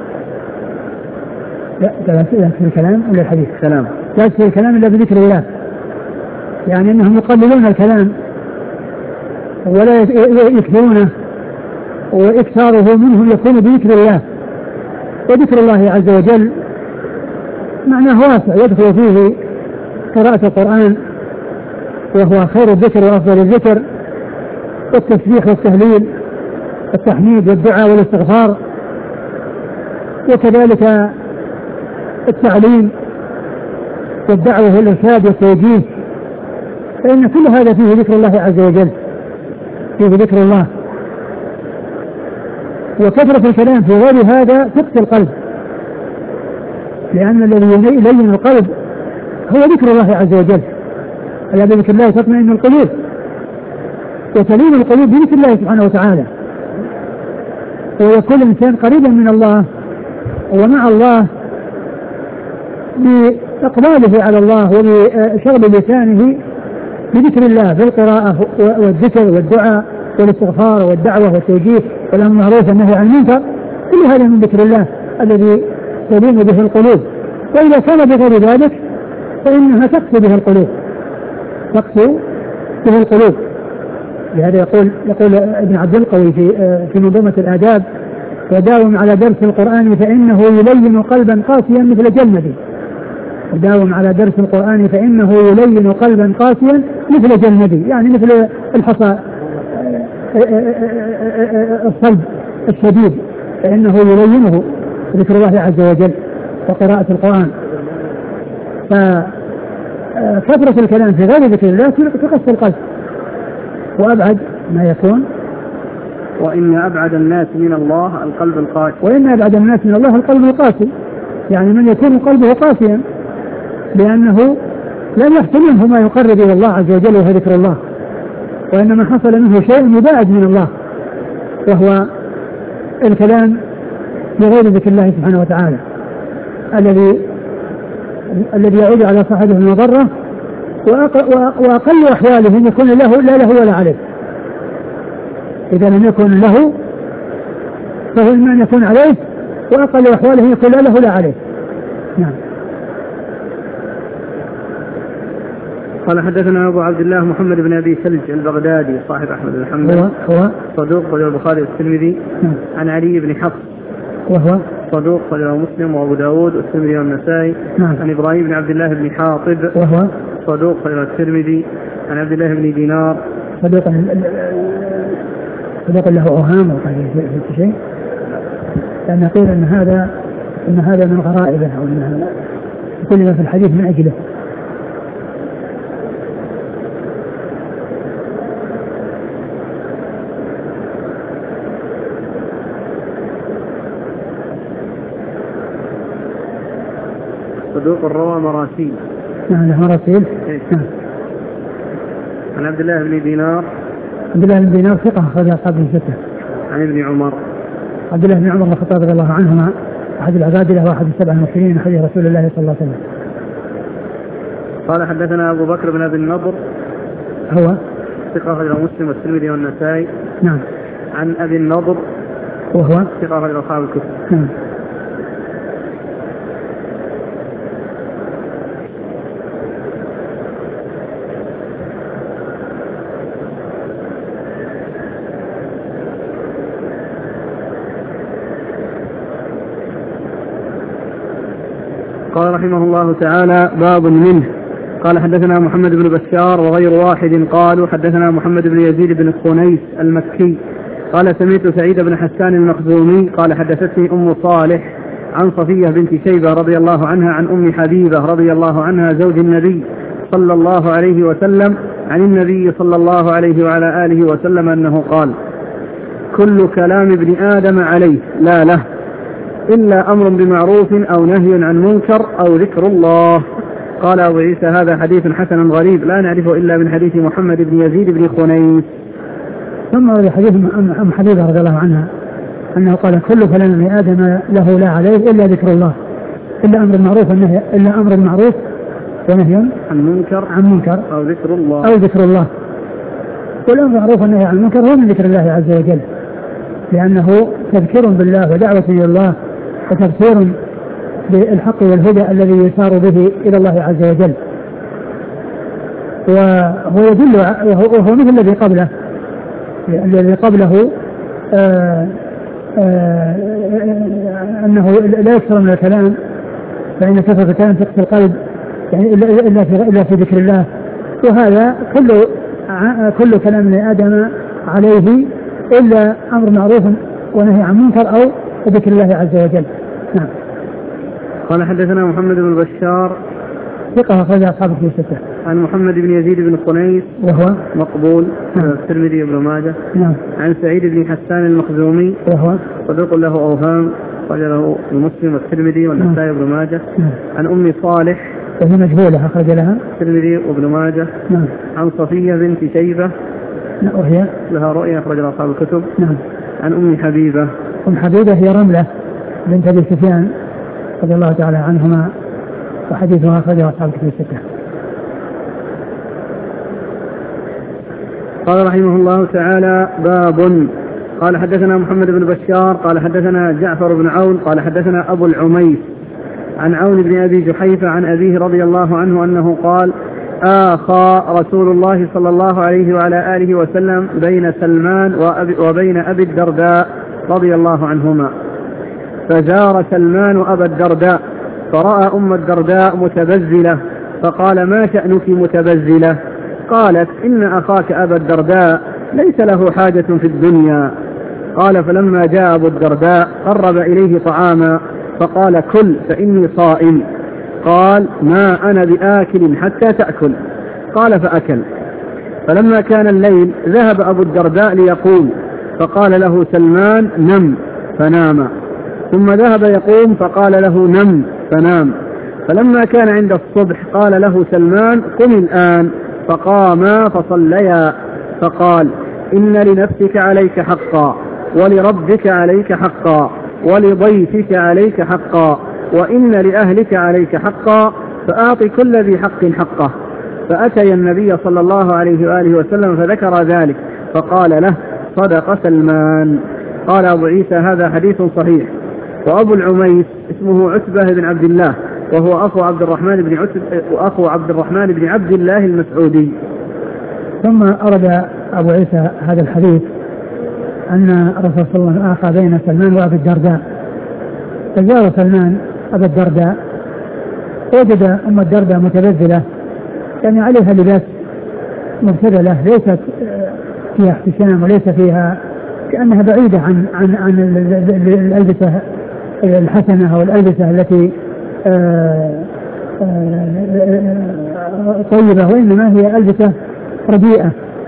لا تكثر الكلام إلا الحديث كلام لا تكثر الكلام إلا بذكر الله، يعني أنهم يقللون الكلام ولا يكثرونه، وإكثاره منهم يكون بذكر الله. وذكر الله عز وجل معناه واسع، يدخل فيه قراءة القرآن وهو خير الذكر وأفضل الذكر، والتسبيح والتهليل والتحميد والدعاء والاستغفار، وكذلك التعليم والدعوة والإرشاد والتوجيه، فإن كل هذا فيه ذكر الله عز وجل، فيه ذكر الله. وكثرة الكلام في غير هذا تقسي القلب، لأن الذي يلين القلب هو ذكر الله عز وجل، ألا بذكر الله تطمئن القلوب، وتلين القلوب بذكر الله سبحانه وتعالى، ويكون الإنسان قريبا من الله ومع الله بإقباله على الله وبشغل لسانه بذكر الله بالقراءة والذكر والدعاء والاستغفار والدعوة والتوجيه والأمر بالمعروف والنهي عن المنكر، كل هذا من ذكر الله الذي تلين به القلوب. وإذا كان بغير ذلك فإنها تقسو به القلوب، تقسو به القلوب. لهذا يقول يقول ابن عبد القوي في في منظومة الآداب: وداوم على درس القرآن فإنه يلين قلبا قاسيا مثل جلمد. وداوم على درس القرآن فإنه يلين قلبا قاسيا مثل جلمد، يعني مثل الحصى الصلب الشديد، فإنه يلينه ذكر الله عز وجل وقراءة القرآن. فكثرة الكلام في غير ذكر الله تقسي القلب، وأبعد ما يكون. وإن أبعد الناس من الله القلب القاسي. وإن أبعد الناس من الله القلب القاسي، يعني من يكون قلبه قاسيا لأنه لم يحصل منه ما يقرب إلى الله عز وجل وهو ذكر الله، وإنما حصل منه شيء مباعد من الله وهو الكلام بغير ذكر الله سبحانه وتعالى، الذي الذي يعود على صاحبه المضرة، وأقل أحواله أن يكون له لا له ولا عليه. إذا لم يكن له فهو إما أن يكون عليه، وأقل أحواله يكون لا له لا عليه. نعم. قال حدثنا أبو عبد الله محمد بن أبي سلج البغدادي صاحب أحمد بن حنبل، هو, هو صدوق خرجه البخاري والترمذي. نعم. عن علي بن حفص وهو صدوق خرجه مسلم وأبو داود والترمذي والنسائي. نعم. عن إبراهيم بن عبد الله بن حاطب وهو صدوق خرجه الترمذي. عن عبد الله بن دينار صدوق صدوق له أوهام أو في شيء، لأن قيل أن هذا أن هذا من غرائبه أو أن كل ما في الحديث من أجله. صدوق الروى مراسيل. نعم له مراسيل. نعم. عن عبد الله بن دينار عبد الله بن دينار ثقة أخرج أصحاب الستة. عن ابن عمر عبد الله بن عمر بن الخطاب رضي الله عنهما أحد العبادلة وأحد السبع المكثرين من حديث رسول الله صلى الله عليه وسلم. قال حدثنا أبو بكر بن أبي النضر هو ثقة أخرج مسلم والترمذي والنسائي. نعم. عن أبي النضر وهو ثقة أخرج أصحاب الكتب. نعم. قال رحمه الله تعالى: باب منه. قال حدثنا محمد بن بشار وغير واحد قالوا حدثنا محمد بن يزيد بن خنيس المكي قال سمعت سعيد بن حسان المخزومي قال حدثتني أم صالح عن صفية بنت شيبة رضي الله عنها عن أم حبيبة رضي الله عنها زوج النبي صلى الله عليه وسلم عن النبي صلى الله عليه وعلى آله وسلم أنه قال: كل كلام ابن آدم عليه لا له إلا أمر بمعروف أو نهي عن منكر أو ذكر الله. قال أبو عيسى: هذا حديث حسن غريب لا نعرفه إلا من حديث محمد بن يزيد بن خنيس. ثم ورد حديث أم حبيبة رضي الله عنها أنه قال: كل كلام ابن آدم له لا عليه إلا ذكر الله، إلا أمر المعروف والنهي إلا أمر المعروف ونهي عن منكر عن منكر أو ذكر الله أو ذكر الله. والأمر المعروف والنهي عن المنكر هو من ذكر الله عز وجل، لأنه تذكير بالله ودعوة إلى الله وتبصير بالحق والهدى الذي يسار به إلى الله عز وجل. وهو يدل وهو مثل الذي قبله الذي قبله آآ آآ أنه لا يكثر من الكلام، فإن كثرة الكلام تقسي القلب، يعني إلا في إلا في ذكر الله. وهذا كل كل كلام ابن آدم عليه إلا أمر معروف ونهي عن منكر أو ذكر الله عز وجل. نعم. قال حدثنا محمد بن بشار ثقة أخرج أصحابه في ستة. عن محمد بن يزيد بن خنيس وهو مقبول الترمذي وابن ماجه. نعم. عن سعيد بن حسان المخزومي وهو صدوق له أوهام أخرج له المسلم والترمذي والنسائي وابن ماجه. عن أم صالح وهي مجهولة أخرج لها الترمذي وابن ماجه. نعم. عن صفية بنت شيبة وهي لها رؤيا أخرج لها أصحاب الكتب. نعم. عن أم حبيبة أم حبيبة هي رملة بنت أبي سفيان رضي الله تعالى عنهما وحديثها أخرجه أصحاب الكتب الستة. قال رحمه الله تعالى باب. قال حدثنا محمد بن بشار قال حدثنا جعفر بن عون قال حدثنا أبو العميس عن عون بن أبي جحيفة عن أبيه رضي الله عنه أنه قال آخى رسول الله صلى الله عليه وعلى آله وسلم بين سلمان وبين أبي الدرداء رضي الله عنهما، فزار سلمان أبا الدرداء فرأى أم الدرداء متبذلة فقال ما شأنك متبذلة؟ قالت إن أخاك أبا الدرداء ليس له حاجة في الدنيا. قال فلما جاء أبو الدرداء قرب إليه طعاما فقال كل فإني صائم. قال ما أنا بآكل حتى تأكل. قال فأكل. فلما كان الليل ذهب أبو الدرداء ليقوم فقال له سلمان نم فنام، ثم ذهب يقوم فقال له نم فنام. فلما كان عند الصبح قال له سلمان قم الآن، فقاما فصليا. فقال إن لنفسك عليك حقا ولربك عليك حقا ولضيفك عليك حقا وإن لأهلك عليك حقا فأعط كل ذي حق حقه. فأتي النبي صلى الله عليه وآله وسلم فذكر ذلك فقال له صدق سلمان. قال أبو عيسى هذا حديث صحيح. وأبو العميس اسمه عتبة بن عبد الله وهو أخو عبد الرحمن بن عتبة وأخو عبد الرحمن بن عبد الله المسعودي. ثم أرد أبو عيسى هذا الحديث أن الرسول صلى الله عليه وسلم آخى بين سلمان وأبي الدرداء، فزار سلمان أبا الدرداء وجد أم الدرداء متبذلة، يعني عليها لباس مبتذلة ليست فيها احتشام وليس فيها كأنها بعيدة عن عن عن الألبسة الحسنة أو الألبسة التي طيبة، وإنما هي ألبسة رديئة.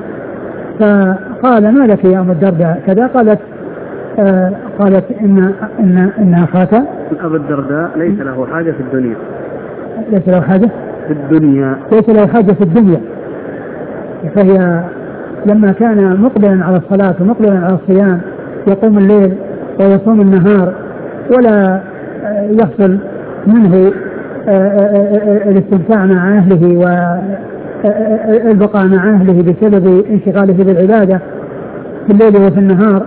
فقال ما لك يا أم الدرداء كذا؟ قالت آه قالت إن إن إن أخاك أبو الدرداء ليس له حاجة في الدنيا. ليس له حاجة في الدنيا ليس له حاجة في الدنيا. فهي لما كان مقبلا على الصلاة ومقبلا على الصيام يقوم الليل ويصوم النهار ولا يحصل منه الاستمتاع مع أهله والبقاء مع أهله بسبب انشغاله بالعبادة في الليل وفي النهار،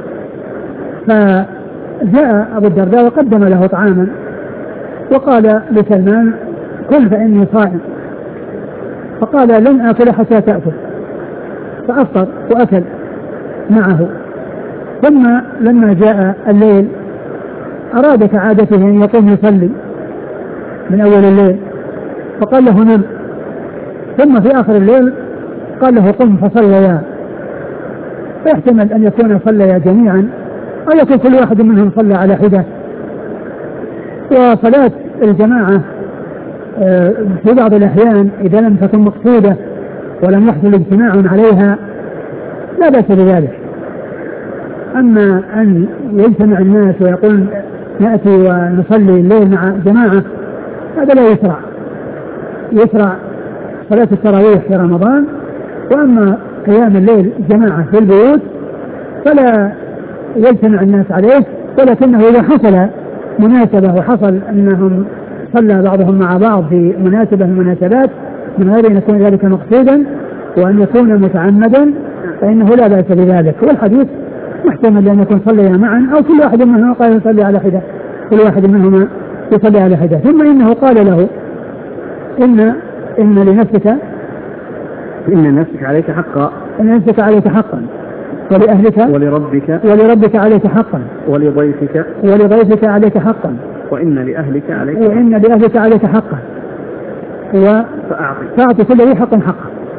فجاء أبو الدرداء وقدم له طعاما وقال لسلمان كل فإني صائم، فقال لن آكل حتى تأكل، فأفطر وأكل معه. ثم لما جاء الليل أراد كعادته أن يقوم يصلي من أول الليل فقال له نم، ثم في آخر الليل قال له قم فصليا، فيحتمل أن يكون صليا جميعا أو يكون كل واحد منهم صلى على حدة. وصلاة الجماعة في بعض الأحيان إذا لم تكن مقصودة ولم يحصل اجتماع عليها لا بأس بذلك. أما أن يجتمع الناس ويقول نأتي ونصلي الليل مع جماعة هذا لا يشرع. يشرع صلاة التراويح في رمضان، وأما قيام الليل جماعة في البيوت فلا يجتمع الناس عليه، ولكنه إذا حصل مناسبة وحصل أنهم صلى بعضهم مع بعض في مناسبة من المناسبات من غير أن يكون ذلك مقصودا وأن يكون متعمدا فإنه لا بأس بذلك. والحديث محتمل أن يكون صليا معا أو كل واحد منهما قال يصلي على حدة، كل واحد منهما يصلي على حدة. ثم إنه قال له إن إن لنفسك إن نفسك عليك حقا إن نفسك عليك حقا ولأهلك ولربك ولربك عليك حقا ولضيفك ولضيفك عليك حقا وإن لأهلك عليك وإن لأهلك عليك حقا فأعطي فأعطي كل ذي حق حقا.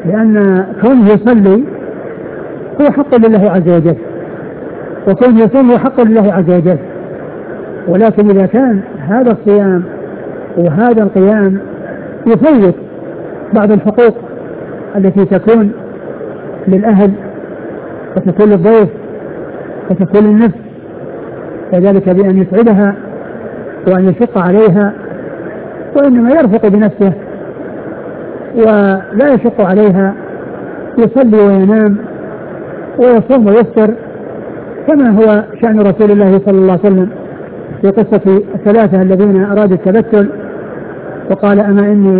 لأن كونه يصلي هو حق لله عز وجل، وكونه يصوم هو حق لله عز وجل، ولكن إذا كان هذا الصيام وهذا القيام يفوت بعض الحقوق التي تكون للأهل وتكون للضيف وتكون للنفس، وذلك بأن يسعدها وأن يشق عليها، وإنما يرفق بنفسه ولا يشق عليها، يصلي وينام ويصوم ويفطر كما هو شأن رسول الله صلى الله عليه وسلم في قصة الثلاثة الذين أرادوا التبتل وقال أما إني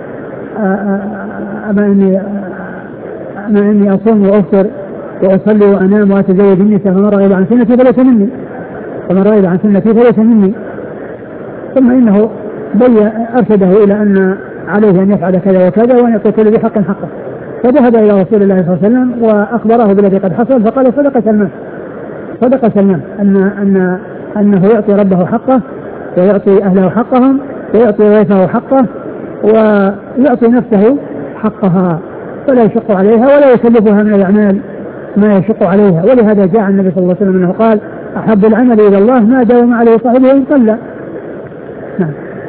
أما إني أما إني أصوم وأفطر وأصلي وأنام وأتزوج النساء فمن رغب عن سنتي فليس مني ومن رغب عن سنتي فليس مني. ثم إنه بي أرشده إلى أن عليه أن يفعل كذا وكذا وأن يعطي كل ذي حق حقه، فذهب إلى رسول الله صلى الله عليه وسلم وأخبره بالذي قد حصل، فقال صدق سلمان صدق سلمان أن أن أنه يعطي ربه حقه ويعطي أهله حقهم ويعطي ضيفه حقه ويعطي نفسه حقها، فلا يشق عليها ولا يكلفها من الأعمال ما يشق عليها. ولهذا جاء النبي صلى الله عليه وسلم أنه قال أحب العمل إلى الله ما داوم عليه صاحبه وإن قل. نعم.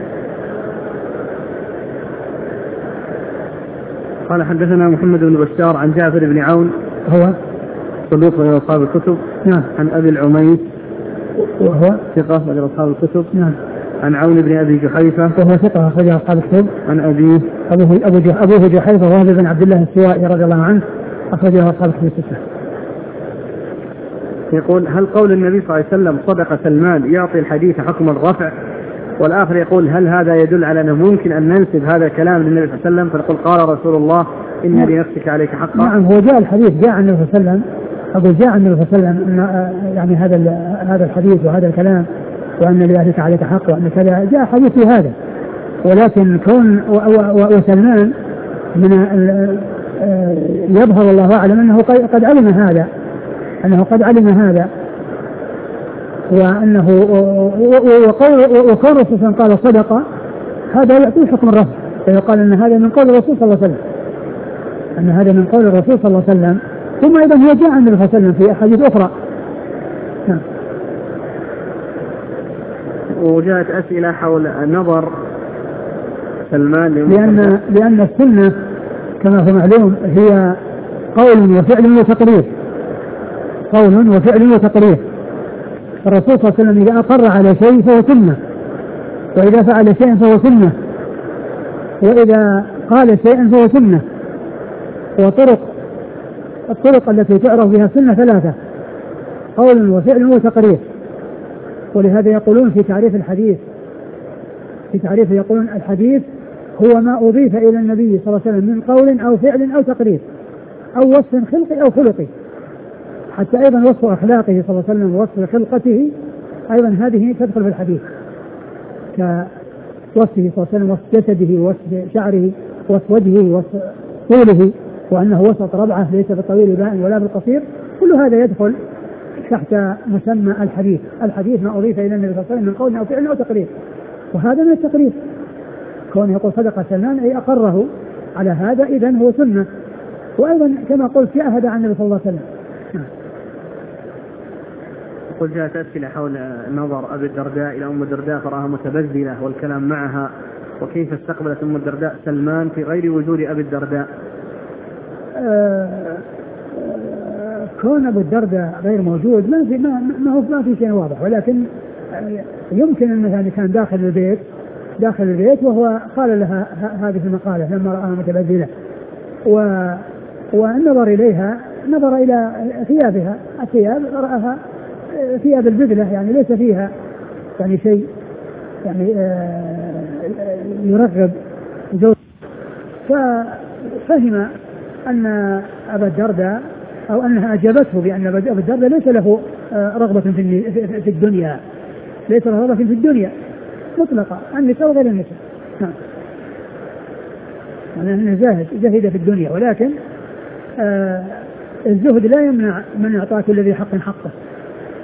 قال حدثنا محمد بن بشار عن جعفر بن عون هو صدوق من أصحاب الكتب. نعم. عن أبي العميس وهو ثقة من أصحاب الكتب. نعم. عن عون بن أبي جحيفة وهو ثقة أخرج أصحاب الكتب. عن أبيه أبوه أبوه جحيفة وهو بن عبد الله السوائي رضي الله عنه أخرجه أصحاب الكتب الستة. يقول هل قول النبي صلى الله عليه وسلم صدق سلمان يعطي الحديث حكم الرفع؟ والآخر يقول هل هذا يدل على أنه ممكن أن ننسب هذا الكلام للنبي صلى الله عليه وسلم فنقول قال رسول الله إن نعم. لنفسك عليك حقا؟ نعم، هو جاء الحديث جاء عن النبي صلى الله عليه وسلم أقول جاء عن النبي صلى الله عليه وسلم أن يعني هذا هذا الحديث وهذا الكلام وأن لأهلك عليك حق وأن كذا، جاء حديث في هذا، ولكن كون وسلمان من يظهر الله أعلم أنه قد علم هذا أنه قد علم هذا وأنه وقول رسول قال صدقة هذا يعطي حكم الرفع، فيقال أن هذا من قول الرسول صلى الله عليه وسلم أن هذا من قول الرسول صلى الله عليه وسلم. ثم أيضا هو جاء عن النبي صلى الله عليه وسلم في أحاديث أخرى. نعم. وجاءت أسئلة حول نظر سلمان لأن لأن السنة كما هو معلوم هي قول وفعل وتقرير، قول وفعل وتقرير. الرسول صلى الله عليه وسلم إذا أقر على شيء فهو سنة، وإذا فعل شيئا فهو سنة، وإذا قال شيئا فهو سنة. وطرق الطرق التي تعرف بها السنة ثلاثة: قول وفعل وتقرير. ولهذا يقولون في تعريف الحديث في تعريف يقولون الحديث هو ما أضيف إلى النبي صلى الله عليه وسلم من قول أو فعل أو تقرير أو وصف خلقي أو خلقي. حتى أيضا وصف أخلاقه صلى الله عليه وسلم ووصف خلقته أيضا هذه تدخل في الحديث، كوصفه صلى الله عليه وسلم، وصف جسده ووصف شعره ووصف وجهه ووصف طوله، وأنه وسط ربعة ليس بالطويل بائن ولا بالقصير. كل هذا يدخل تحت مسمى الحديث. الحديث ما أضيف إلى النبي صلى الله عليه وسلم من قول أو فعل أو تقرير، وهذا من التقرير. كون يقول صدق سلمان أي أقره على هذا، إذن هو سنة. وأيضا كما قلت شاهد عن النبي صلى الله عليه وسلم. يقول جاءت أسئلة حول نظر أبي الدرداء إلى أم الدرداء فرآها متبذلة والكلام معها، وكيف استقبلت أم الدرداء سلمان في غير وجود أبي الدرداء؟ آه كون أبو الدرداء غير موجود ما في ما, ما هو ما في شيء واضح، ولكن يمكن أن مثلا كان داخل البيت داخل البيت وهو قال لها هذه المقالة لما رآها متبذلة، و والنظر إليها نظر إلى ثيابها، الثياب رآها ثياب البذلة، يعني ليس فيها يعني شيء يعني يرغب زوج، ففهم أن أبا الدرداء أو أنها أجابته بأن أبا الدرداء ليس له رغبة في الدنيا، ليس له رغبة في الدنيا مطلقة، النساء وغير النساء. نعم. يعني أنه زاهد زاهد في الدنيا، ولكن آه الزهد لا يمنع من إعطاء كل ذي حق حقه.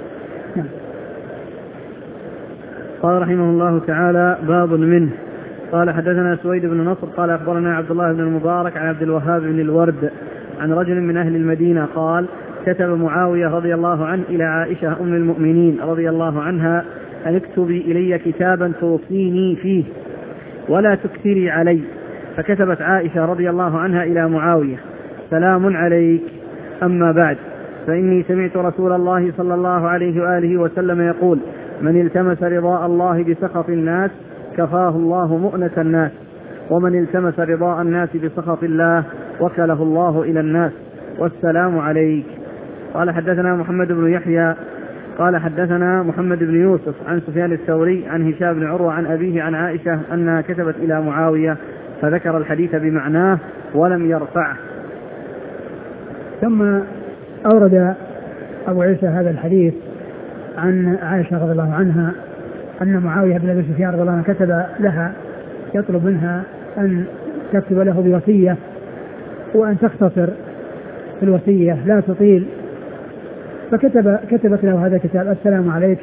نعم. قال رحمه الله تعالى: باب منه قال حدثنا سويد بن نصر قال أخبرنا عبد الله بن المبارك عن عبد الوهاب بن الورد عن رجل من أهل المدينة قال كتب معاوية رضي الله عنه إلى عائشة أم المؤمنين رضي الله عنها أن اكتبي إلي كتابا توصيني فيه ولا تكثري علي. فكتبت عائشة رضي الله عنها إلى معاوية: سلام عليك، أما بعد، فإني سمعت رسول الله صلى الله عليه وآله وسلم يقول: من التمس رضاء الله بسخط الناس كفاه الله مؤنة الناس، ومن التمس رضاء الناس بسخط الله وكله الله إلى الناس، والسلام عليك. قال حدثنا محمد بن يحيى قال حدثنا محمد بن يوسف عن سفيان الثوري عن هشام بن عروة عن أبيه عن عائشة أنها كتبت إلى معاوية فذكر الحديث بمعناه ولم يرفعه. ثم أورد أبو عيسى هذا الحديث عن عائشة رضي الله عنها أن معاوية بن أبي سفيان رضي الله عنه كتب لها يطلب منها أن تكتب له بوصية وأن تختصر في الوصية لا تطيل، فكتب كتبت له هذا الكتاب: السلام عليك،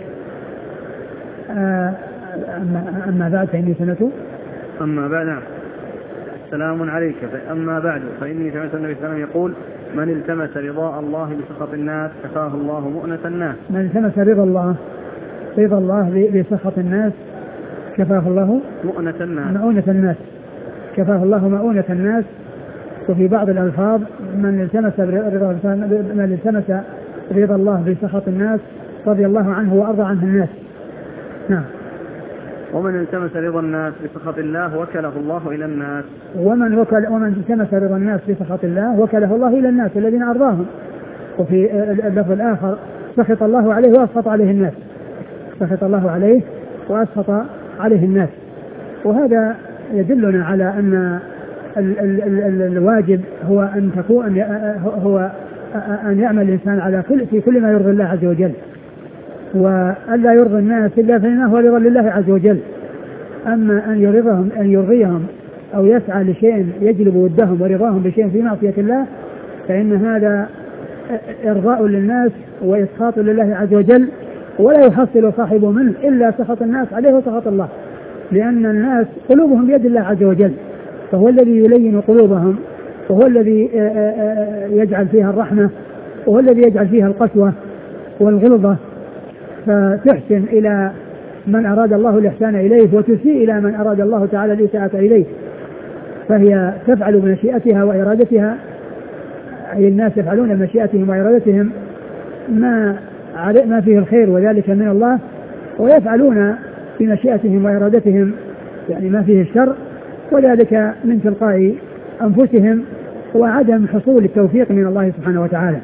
أما, أما بعد فإني سمعت أما بعد سلام عليك أما بعد فإني سمعت النبي صلى الله عليه وسلم يقول: من التمس رضاء الله بسخط الناس كفاه الله مؤنة الناس. من التمس رضا الله رضا الله بسخط الناس كفاه الله مؤنة الناس مؤونة الناس كفاه الله مؤونة الناس. وفي بعض الألفاظ: من التمس رضا من التمس رضا الله بسخط الناس رضي الله عنه وأرضى عنه الناس. نعم. ومن التمس رضا الناس بسخط الله وكله الله إلى الناس. ومن وكل ومن التمس رضا الناس بسخط الله وكله الله إلى الناس الذين أرضاهم. وفي اللفظ الآخر: سخط الله عليه وأسخط عليه الناس. سخط الله عليه وأسخط عليه الناس. وهذا يدلنا على أن ال ال ال الواجب هو أن تكون هو أن يعمل الإنسان على كل في كل ما يرضي الله عز وجل، وألا يرضي الناس إلا فيما هو رضا لله عز وجل. أما أن يرضيهم أن يرضيهم أو يسعى لشيء يجلب ودهم ورضاهم بشيء في معصية الله، فإن هذا إرضاء للناس وإسخاط لله عز وجل، ولا يحصل صاحبه منه إلا سخط الناس عليه وسخط الله، لأن الناس قلوبهم بيد الله عز وجل، فهو الذي يلين قلوبهم، وهو الذي يجعل فيها الرحمة، وهو الذي يجعل فيها القسوة والغلظة، فتحسن إلى من أراد الله الإحسان إليه وتسيء إلى من أراد الله تعالى الإساءة إليه، فهي تفعل بمشيئتها وإرادتها، أي الناس يفعلون بمشيئتهم وإرادتهم ما ما فيه الخير وذلك من الله، ويفعلون بمشيئتهم وإرادتهم يعني ما فيه الشر وذلك من تلقاء أنفسهم وعدم حصول التوفيق من الله سبحانه وتعالى.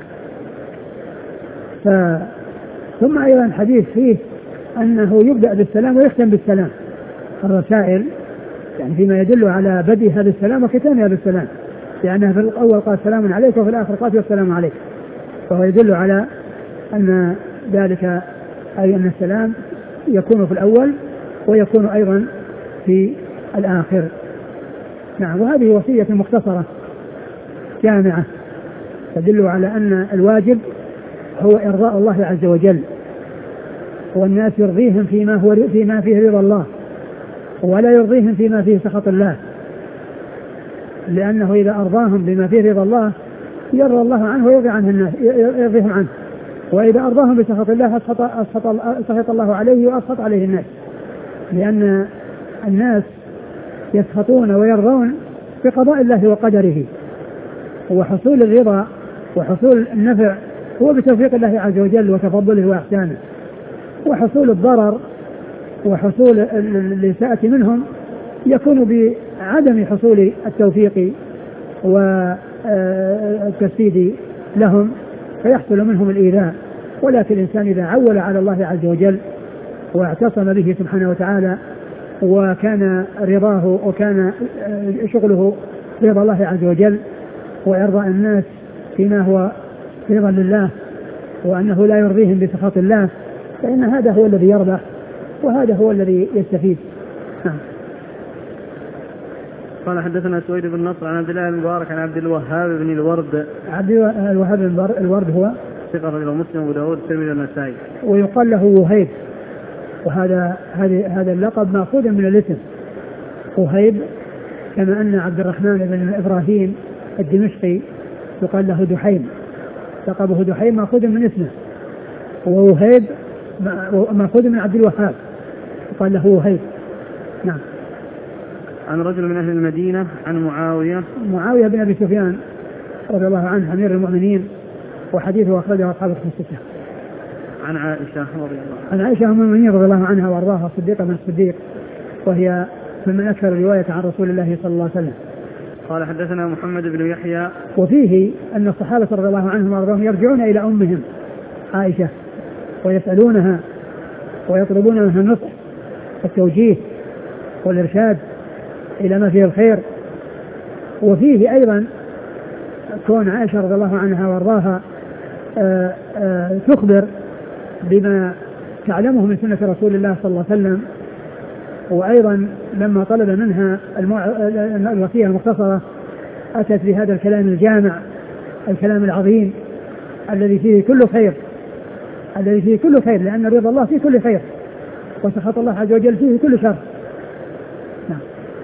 ف... ثم أيضا حديث فيه أنه يبدأ بالسلام ويختم بالسلام. الرسائل يعني فيما يدل على بدء هذا السلام وختامها بالسلام، لأنها في الأول قال سلام عليك وفي الآخر قال السلام عليك، فهو يدل على أن ذلك أي أن السلام يكون في الأول ويكون أيضا في الآخر. نعم. وهذه وصية مختصرة جامعة تدل على أن الواجب هو إرضاء الله عز وجل، والناس يرضيهم فيما هو فيما فيه رضا الله، ولا يرضيهم فيما فيه سخط الله، لأنه إذا أرضاهم بما فيه رضا الله يرضى الله عنه ويرضي عنه الناس يرضيهم عنه، وإذا أرضاهم بسخط الله أسخط, أسخط, أسخط الله عليه وأسخط عليه الناس، لأن الناس يسخطون ويرضون بقضاء الله وقدره، وحصول الرضا وحصول النفع هو بتوفيق الله عز وجل وتفضله وإحسانه، وحصول الضرر وحصول الإساءة منهم يكون بعدم حصول التوفيق والتسديد لهم فيحصل منهم الإيذاء. ولكن الإنسان إذا عول على الله عز وجل واعتصم به سبحانه وتعالى وكان رضاه وكان شغله رضا الله عز وجل وإرضاء الناس فيما هو رضا لله وأنه لا يرضيهم بسخط الله، فإن هذا هو الذي يربح وهذا هو الذي يستفيد. نعم. قال حدثنا سويد بن نصر عن عبد الله بن المبارك عن عبد الوهاب بن الورد. عبد الوهاب بن الورد هو ثقة رجل مسلم وأبو داود والترمذي والنسائي، ويقال له وهيب، وهذا هذا هذا اللقب مأخوذ من الاسم، وهيب، كما أن عبد الرحمن بن إبراهيم الدمشقي يقال له دحيم، لقبه دحيم مأخوذ من اسمه، ووهيب مأخوذ من عبد الوهاب يقال له وهيب. نعم. عن رجل من أهل المدينة عن معاوية معاوية بن أبي سفيان رضي الله عنه أمير المؤمنين، وحديثه أخرجه أصحاب الكتب الستة. عن عائشة رضي الله عن عائشة أم المؤمنين رضي الله عنها وأرضاها الصديقة من الصديق، وهي من أكثر الرواية عن رسول الله صلى الله عليه وسلم. قال حدثنا محمد بن يحيى. وفيه أن الصحابة رضي الله عنهم وأرضاهم يرجعون إلى أمهم عائشة ويسألونها ويطلبون منها النصح والتوجيه والإرشاد إلى ما فيه الخير. وفيه أيضا كون عائشة رضي الله عنها وأرضاها آآ آآ تخبر بما تعلمه من سنة رسول الله صلى الله عليه وسلم. وأيضا لما طلب منها الوصية المختصرة أتت بهذا الكلام الجامع، الكلام العظيم الذي فيه كل خير، الذي فيه كل خير، لأن رضا الله فيه كل خير وسخط الله عز وجل فيه كل شر. نعم.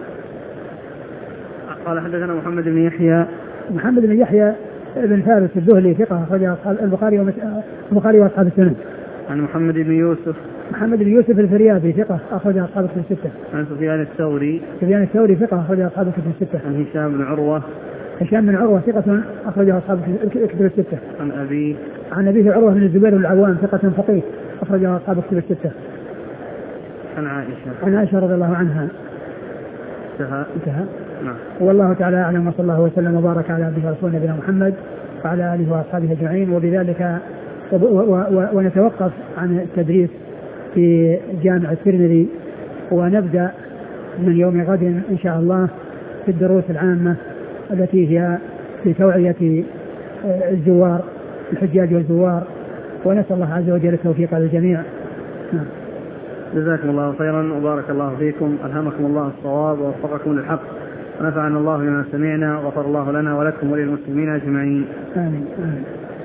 قال حدثنا محمد بن يحيى. محمد بن يحيى بن فارس الذهلي ثقة أخرجه البخاري البخاري وأصحاب السنن. عن محمد بن يوسف. محمد بن يوسف الفريابي ثقة أخرجه أصحاب الكتب الستة. عن سفيان الثوري. سفيان الثوري ثقة أخرجه أصحاب الكتب الستة. عن هشام بن عروة. هشام بن عروة ثقة أخرجه أصحاب الكتب الستة. عن أبي. عن أبيه عروة بن الزبير العوام ثقة فقيه أخرجه أصحاب الكتب الستة. عن عائشة. عن عائشة رضي الله عنها. انتهى. انتهى. نعم. والله تعالى أعلم، وصلى الله وسلم وبارك على عبده ورسوله نبينا محمد وعلى آله وأصحابه أجمعين. وبذلك ونتوقف عن التدريس في جامع الترمذي، ونبدأ من يوم غد إن شاء الله في الدروس العامة التي هي في توعية الزوار الحجاج والزوار، ونسأل الله عز وجل التوفيق للجميع. نعم. جزاكم الله خيرا وبارك الله فيكم، ألهمكم الله الصواب ووفقكم للحق، ونفعنا الله بما سمعنا، وغفر الله لنا ولكم وللمسلمين أجمعين. آمين. آمين.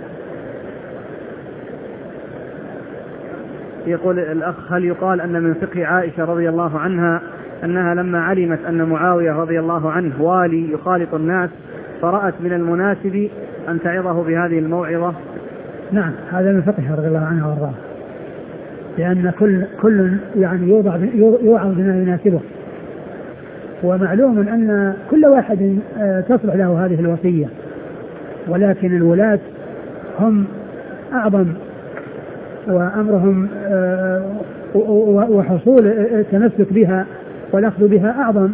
يقول الأخ: هل يقال أن من فقه عائشة رضي الله عنها أنها لما علمت أن معاوية رضي الله عنه والي يخالط الناس فرأت من المناسب أن تعظه بهذه الموعظة؟ نعم، هذا من فقه رضي الله عنها وارضاه، لأن كل كل يعني يوضع يوعظ بما يناسبه، ومعلوم أن كل واحد تصلح له هذه الوصية، ولكن الولاة هم أعظم، وأمرهم وحصول التمسك بها والأخذ بها أعظم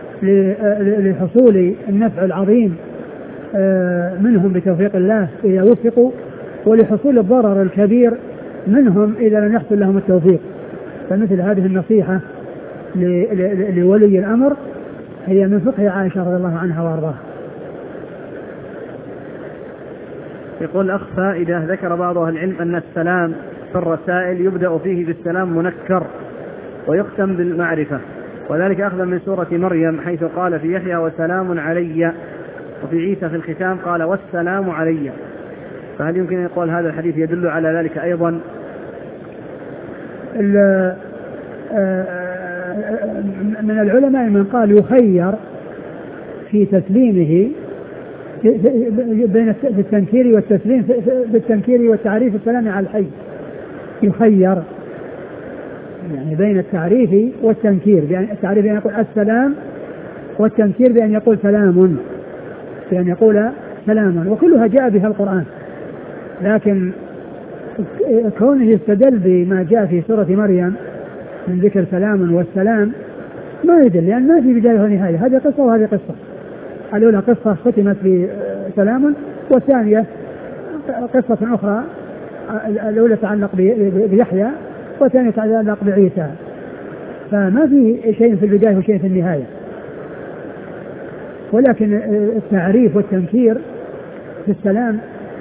لحصول النفع العظيم منهم بتوفيق الله إذا وفقوا، ولحصول الضرر الكبير منهم إذا لم يحصل لهم التوفيق. فمثل هذه النصيحة لولي الأمر هي من فقه عائشة رضي الله عنها وارضاها. يقول الأخ: فائدة، ذكر بعض أهل العلم أن السلام في الرسائل يبدأ فيه بالسلام منكر ويختم بالمعرفة، وذلك أخذا من سورة مريم حيث قال في يحيى وسلام علي، وفي عيسى في الختام قال والسلام علي. فهل يمكن أن يقول هذا الحديث يدل على ذلك أيضا؟ من العلماء من قال يخير في تسليمه بين التنكير والتسليم، بالتنكير والتعريف السلام على الحي، يخير يعني بين التعريف والتنكير، بأن التعريف بأن يقول السلام، والتنكير بأن يقول سلام، بأن يقول سلاما، وكلها جاء بها القرآن. لكن كونه يستدل بما جاء في سورة مريم من ذكر سلام والسلام ما يدل، لأن ما في بداية ونهاية، هذه قصة وهذه قصة. الأولى قصة ختمت بسلام، والثانية قصة أخرى، الأولى تتعلق بيحيى والثانية تتعلق بعيسى، فما في شيء في البداية وشيء في النهاية. ولكن التعريف والتنكير في السلام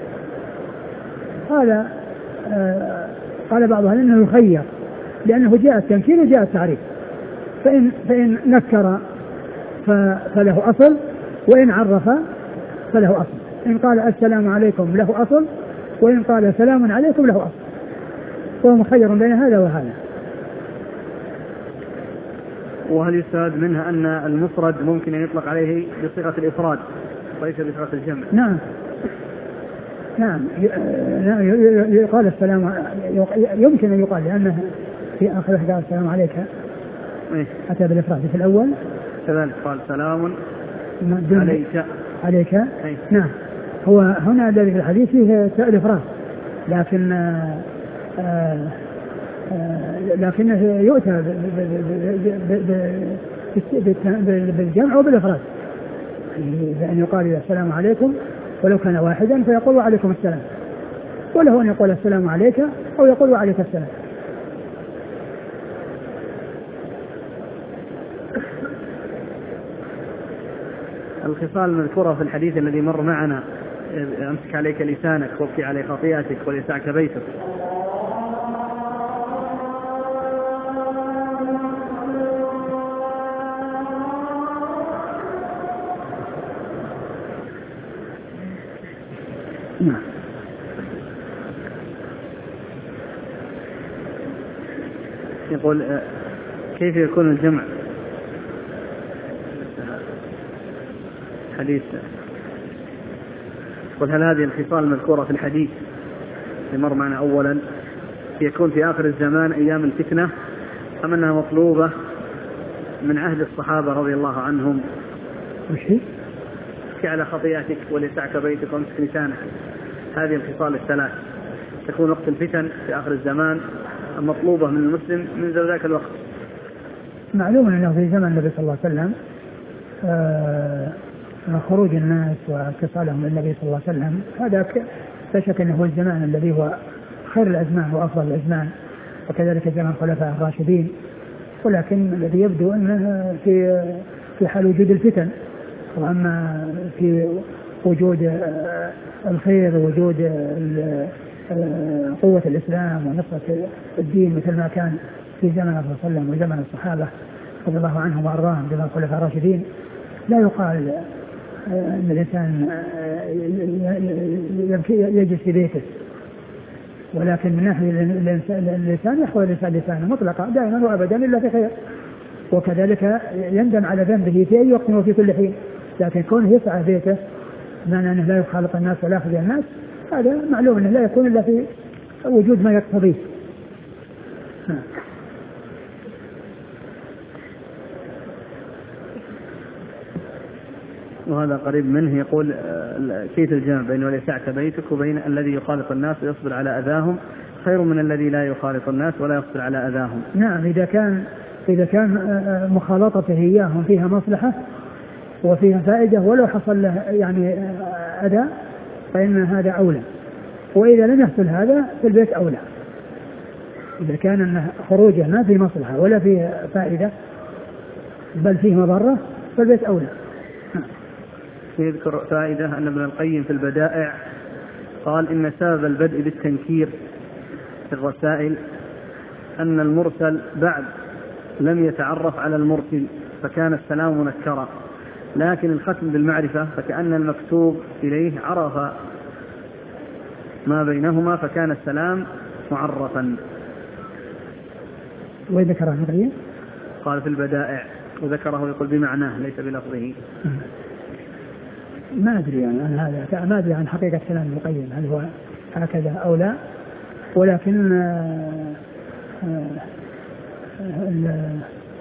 قال قال بعضها انه يخير، لانه جاء التنكير وجاء التعريف، فان فان نكر فله اصل، وان عرف فله اصل. ان قال السلام عليكم له اصل، وان قال سلام عليكم له اصل، وهو مخير بين هذا وهذا. وهل يستفاد منها أن المفرد ممكن أن يطلق عليه بصيغة الإفراد وليس بصيغة الجمع؟ نعم نعم يقال السلام، يمكن أن يقال لأنه في آخر قال السلام عليك أتى بالإفراد في الأول كذلك قال سلام عليك عليك أي. نعم هو هنا الذي في الحديث فيه الإفراد، لكن آآ آآ لكنه يؤتى بالجمع وبالإفراد، بأن يقال السلام عليكم ولو كان واحدا فيقول وعليكم السلام، وله أن يقول السلام عليك أو يقول وعليك السلام. الخصال المذكورة في الحديث الذي مر معنا، أمسك عليك لسانك وابكي على خطيئتك وليسعك بيتك، نعم يقول كيف يكون الجمع حديث، قل هل هذه الخصال المذكورة في الحديث اللي مر معنا أولا يكون في آخر الزمان أيام الفتنة أم أنها مطلوبة من عهد الصحابة رضي الله عنهم؟ وشي؟ ابكي على خطيئتك وليسعك بيتك وامسك لسانك، هذه الخصال الثلاث تكون وقت الفتن في آخر الزمان أم مطلوبة من المسلم من ذاك الوقت؟ معلوم أنه في زمن النبي صلى الله عليه وسلم آه خروج الناس واتصالهم بالنبي صلى الله عليه وسلم، هذا لا شك أنه هو الزمان الذي هو خير الأزمان وأفضل الأزمان، وكذلك زمن الخلفاء الراشدين، ولكن الذي يبدو أنه في في حال وجود الفتن، وأما في وجود الخير ووجود قوة الإسلام ونصرة الدين مثل ما كان في زمن الرسول صلى الله عليه وسلم وزمن الصحابة رضي الله عنهم وأرضاهم زمن الخلفاء الراشدين، لا يقال أن الإنسان يجلس في بيته، ولكن من ناحية اللسان يحفظ الإنسان لسانه مطلقا دائما وأبدا إلا في خير، وكذلك يندم على ذنبه في أي وقت وفي كل حين، لكن كونه يسعى بيته بمعنى أنه لا يخالط الناس ولا يأخذ الناس، هذا معلوم أنه لا يكون إلا في وجود ما يقتضيه. وهذا قريب منه يقول كيف الجمع بين وليسعك بيتك وبين الذي يخالط الناس ويصبر على أذاهم خير من الذي لا يخالط الناس ولا يصبر على أذاهم؟ نعم إذا كان إذا كان مخالطته إياهم فيها مصلحة وفيها فائدة ولو حصل له يعني أذى فإن هذا أولى، وإذا لم يحصل هذا في البيت أولى. إذا كان أن خروجه ما فيه مصلحة ولا فيه فائدة بل فيه مضرة فالبيت أولى. يذكر فائدة أن ابن القيم في البدائع قال إن سبب البدء بالتنكير في الرسائل أن المرسل بعد لم يتعرف على المرسل فكان السلام منكرا، لكن الختم بالمعرفة فكأن المكتوب إليه عرف ما بينهما فكان السلام معرفا. وذكره ابن القيم قال في البدائع وذكره يقول بمعناه ليس بلفظه. ما أدري يعني عن هذا، ما أدري عن حقيقة كلام ابن القيم هل هو هكذا أو لا، ولكن آآ آآ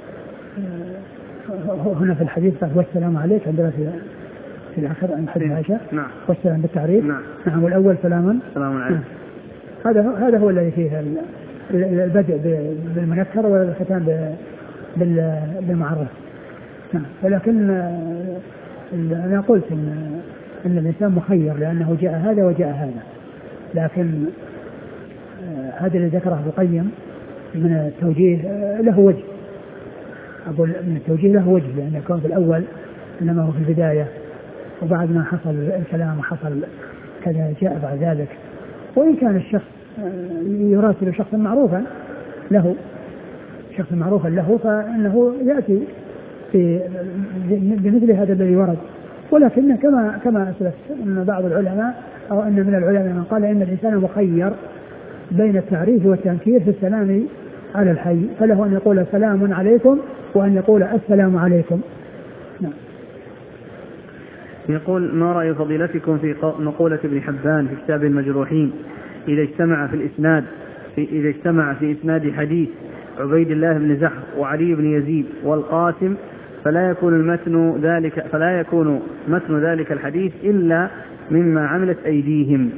هنا في الحديث قال والسلام عليك عندنا في في الآخر عن حديث عائشة نعم. والسلام بالتعريف نعم. نعم والأول سلام سلام عليك. هذا هذا هو الذي فيه البدء بالمنكر والختام بالمعرف. نعم. ولكن أنا قلت إن إن الإنسان مخير لأنه جاء هذا وجاء هذا، لكن هذا اللي ذكره ابن القيم من التوجيه له وجه، أقول من التوجيه له وجه، لأن يكون في الأول إنما هو في البداية وبعد ما حصل الكلام وحصل كذا جاء بعد ذلك، وإن كان الشخص يراسل شخصا معروفا له شخص معروفا له فإنه يأتي في بمثل هذا الذي ورد، ولكن كما كما أسلفت أن بعض العلماء أو أن من العلماء من قال إن الإنسان مخير بين التعريف والتنكير في السلام على الحي، فله أن يقول سلام عليكم وأن يقول السلام عليكم. نعم. يقول ما رأي فضيلتكم في مقولة ابن حبان في كتاب المجروحين إذا اجتمع في الإسناد في إذا اجتمع في إسناد حديث عبيد الله بن زحر وعلي بن يزيد والقاسم فلا يكون المتن ذلك فلا يكون متن ذلك الحديث إلا مما عملت أيديهم.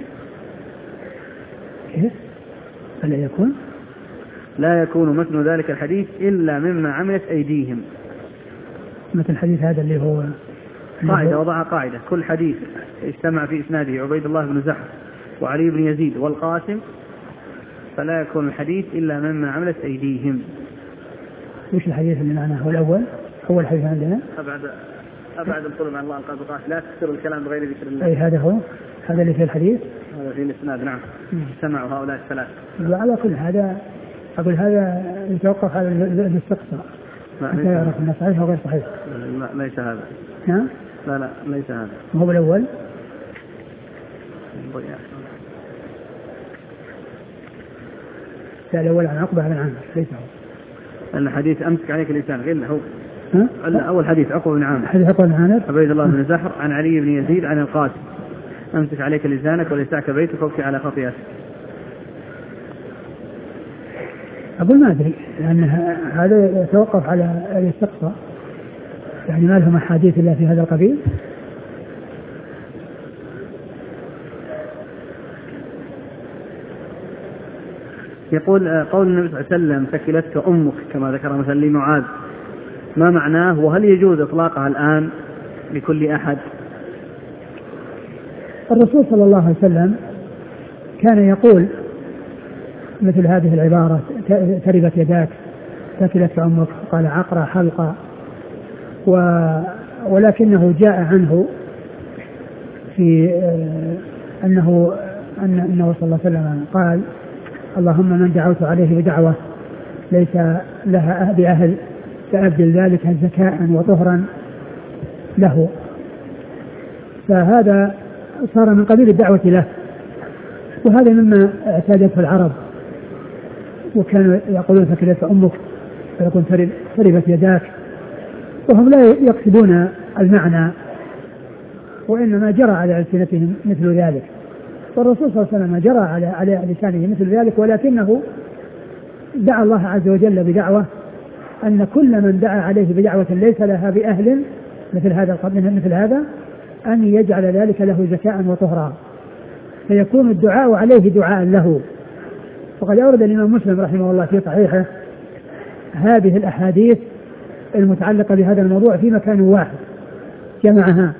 إيه؟ فلا يكون لا يكون متن ذلك الحديث إلا مما عملت أيديهم. مثل الحديث هذا اللي هو قاعدة وضع قاعدة كل حديث اجتمع في إسناده عبيد الله بن زحر وعلي بن يزيد والقاسم فلا يكون الحديث إلا مما عملت أيديهم. وش الحديث اللي معناه هو الأول؟ أول حديث عندنا أبعد أبعد الظلم عن الله أن قال لا تكثروا الكلام بغير ذكر الله. أي هذا هو هذا اللي في الحديث هذا في الإسناد. نعم. اجتمعوا هؤلاء الثلاث. وعلى كل هذا أقول هذا يتوقف على الاستقصاء حتى يعرف أنه صحيح أو غير صحيح. لا ليس هذا. نعم. لا لا ليس هذا. ما هو الأول؟ لا الأول عن عقبة بن عامر ليس هو. أن حديث أمسك عليك اللسان غير هو. ها؟ لا أول حديث عقبة بن عامر. حديث عقبة بن عامر. عبيد الله بن زحر عن علي بن يزيد عن القاسم أمسك عليك لسانك وليسعك بيتك وابكي على خطيئتك. أقول ما أدري لأن هذا يتوقف على الاستقصاء يعني ما لهم أحاديث إلا في هذا القبيل. يقول قول النبي صلى الله عليه وسلم ثكلتك أمك كما ذكر مثلا لمعاذ ما معناه وهل يجوز إطلاقها الآن لكل أحد؟ الرسول صلى الله عليه وسلم كان يقول مثل هذه العبارة تربت يداك ثكلتك أمك قال عقرة حلقة و ولكنه جاء عنه في أنه أن أنه صلى الله عليه وسلم قال اللهم من دعوت عليه بدعوة ليس لها بأهل فأبدل ذلك زكاء وطهرا له. فهذا صار من قبيل الدعوة له وهذا مما اعتادته العرب وكانوا يقولون ثكلتك أمك فيكون تربت يداك وهم لا يقصدون المعنى وإنما جرى على ألسنتهم مثل ذلك. والرسول صلى الله عليه وسلم جرى على على لسانه مثل ذلك ولكنه دعا الله عز وجل بدعوة أن كل من دعا عليه بدعوة ليس لها بأهل مثل هذا مثل هذا أن يجعل ذلك له زكاء وطهرا فيكون الدعاء عليه دعاء له. وقد أورد الإمام مسلم رحمه الله في صحيحه هذه الأحاديث المتعلقة بهذا الموضوع في مكان واحد جمعها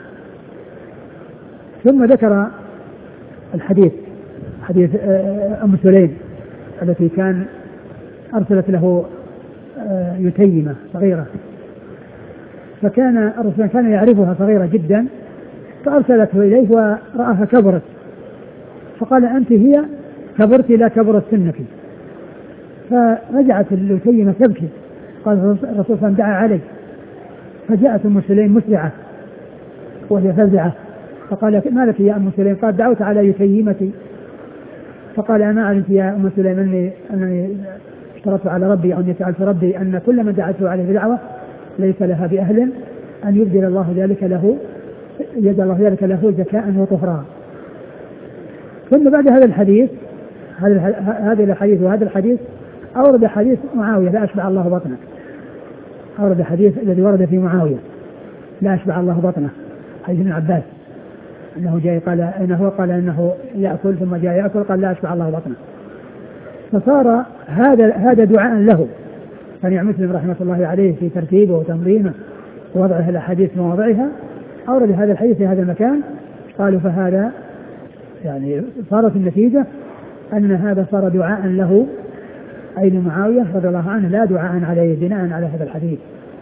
ثم ذكر الحديث حديث أم سليم التي كان أرسلت له يتيمة صغيرة فكان الرسول كان يعرفها صغيرة جدا فأرسلته إليه ورآها كبرت فقال أنت هي كبرت لا كبرت سنك فرجعت اليتيمة تبكي قال الرسول صلى الله عليه وسلم دعا علي فجاءت أم سليم مسرعة وهي فزعة فقال ما لك يا أم سليم قال دعوت على يتيمتي فقال أنا علمت يا أم سليم أني, أنني اشترطت على ربي أو أني سألت ربي أن كل من دعته عليه بدعوة ليس لها بأهل أن يبدل الله ذلك له يجعل الله ذلك له زكاء وطهرا. ثم بعد هذا الحديث هذه الحديث وهذا الحديث أورد حديث معاوية لا أشبع الله بطنه أورد حديث الذي ورد في معاوية لا أشبع الله بطنه حديث ابن عباس أنه جاء قال إنه قال إنه يأكل ثم جاء يأكل قال لا أشبع الله بطنه فصار هذا هذا دعاء له. كان مسلم رحمة الله عليه في ترتيبه وتنظيمه ووضعه الأحاديث في مواضعها أورد هذا الحديث في هذا المكان قالوا فهذا يعني صارت النتيجة أن هذا صار دعاء له أي لمعاوية رضي الله عنه لا دعاء عليه بناء على هذا الحديث.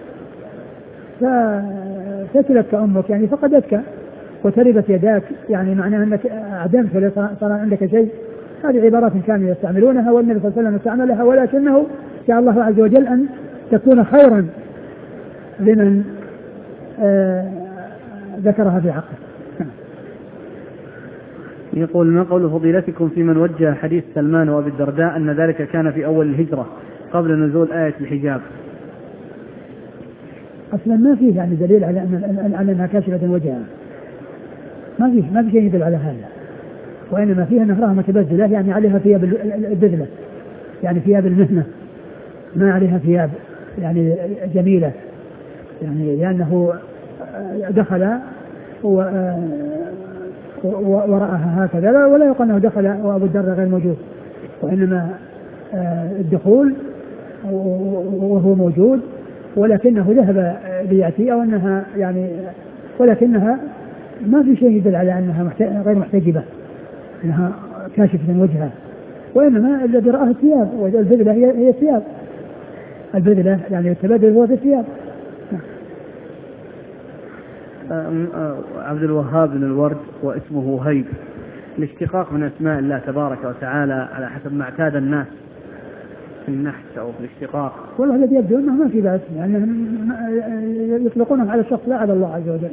فثكلتك أمك يعني فقدتك وتربت يداك يعني معناه أنك أعدمت وليس صار عندك شيء. هذه عبارات كانوا يستعملونها والنبي صلى الله عليه وسلم استعملها ولكنه شاء الله عز وجل أن تكون خيرا لمن آه ذكرها في حقه. يقول ما قول فضيلتكم في من وجه حديث سلمان وأبي الدرداء أن ذلك كان في أول الهجرة قبل نزول آية الحجاب؟ أصلا ما فيه يعني دليل على أن على أنها كاشفة وجهها، ما فيه ما في شيء يدل على هذا، وإنما فيها أنها امرأة متبذلة يعني عليها ثياب البذلة، يعني ثياب المهنة، ما عليها ثياب يعني جميلة، يعني لأنه دخل ورأها هكذا، ولا يقال أنه دخل وأبو الدرداء غير موجود، وإنما الدخول وهو موجود، ولكنه ذهب ليأتي، أو أنها يعني ولكنها ما في شيء يدل على أنها غير محتجبة، أنها كاشفة وجهها، وإنما الذي رآه الثياب، والبذلة هي هي الثياب، البذلة يعني التبذل هو في الثياب. عبد الوهاب بن الورد واسمه هيب، الاشتقاق من أسماء الله تبارك وتعالى على حسب ما اعتاد الناس في النحت أو في الاشتقاق. والله الذي يبدو أنه ما في بأس، يعني يطلقونهم على الشخص لا على الله عز وجل.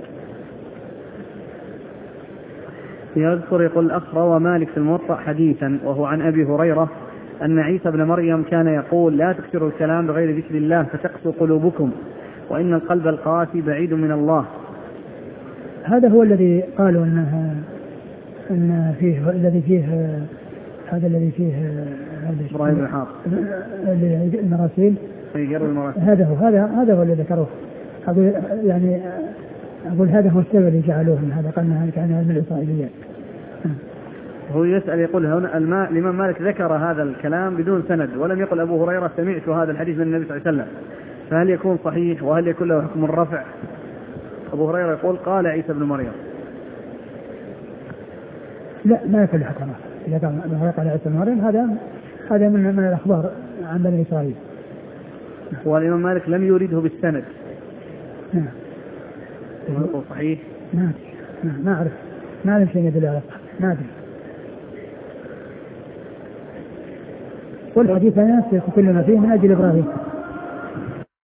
يذكر يقول الأخ روى مالك في الموطأ حديثا وهو عن أبي هريرة أن عيسى بن مريم كان يقول لا تكثروا الكلام بغير ذكر الله فتقسو قلوبكم وإن القلب القاسي بعيد من الله. هذا هو الذي قالوا أنها أن فيه الذي فيه هذا الذي فيه هذا إبراهيم بن حافظ المراسيل، هذا هو هذا هذا هو الذي ذكروه. أقول يعني أقول هذا هو السبب اللي جعلوه من هذا، قالنا كان من الإسرائيليات. هو يسأل يقول هنا الماء الإمام مالك ذكر هذا الكلام بدون سند، ولم يقل أبو هريرة سمعت هذا الحديث من النبي صلى الله عليه وسلم، فهل يكون صحيح وهل يكون له حكم الرفع؟ أبو هريرة يقول قال عيسى بن مريم. لا ما يكون له حكم، إذا كان أبو هريرة قال عيسى بن مريم هذا هذا من من الأخبار عن بني إسرائيل. والإمام مالك لم يريده بالسند. نعم. هو صحيح؟ ما ما أعرف، ما أعرف شيء يدل على الصحة، ما أدري. والحديث أنا كل ما فيه من أجل إبراهيم.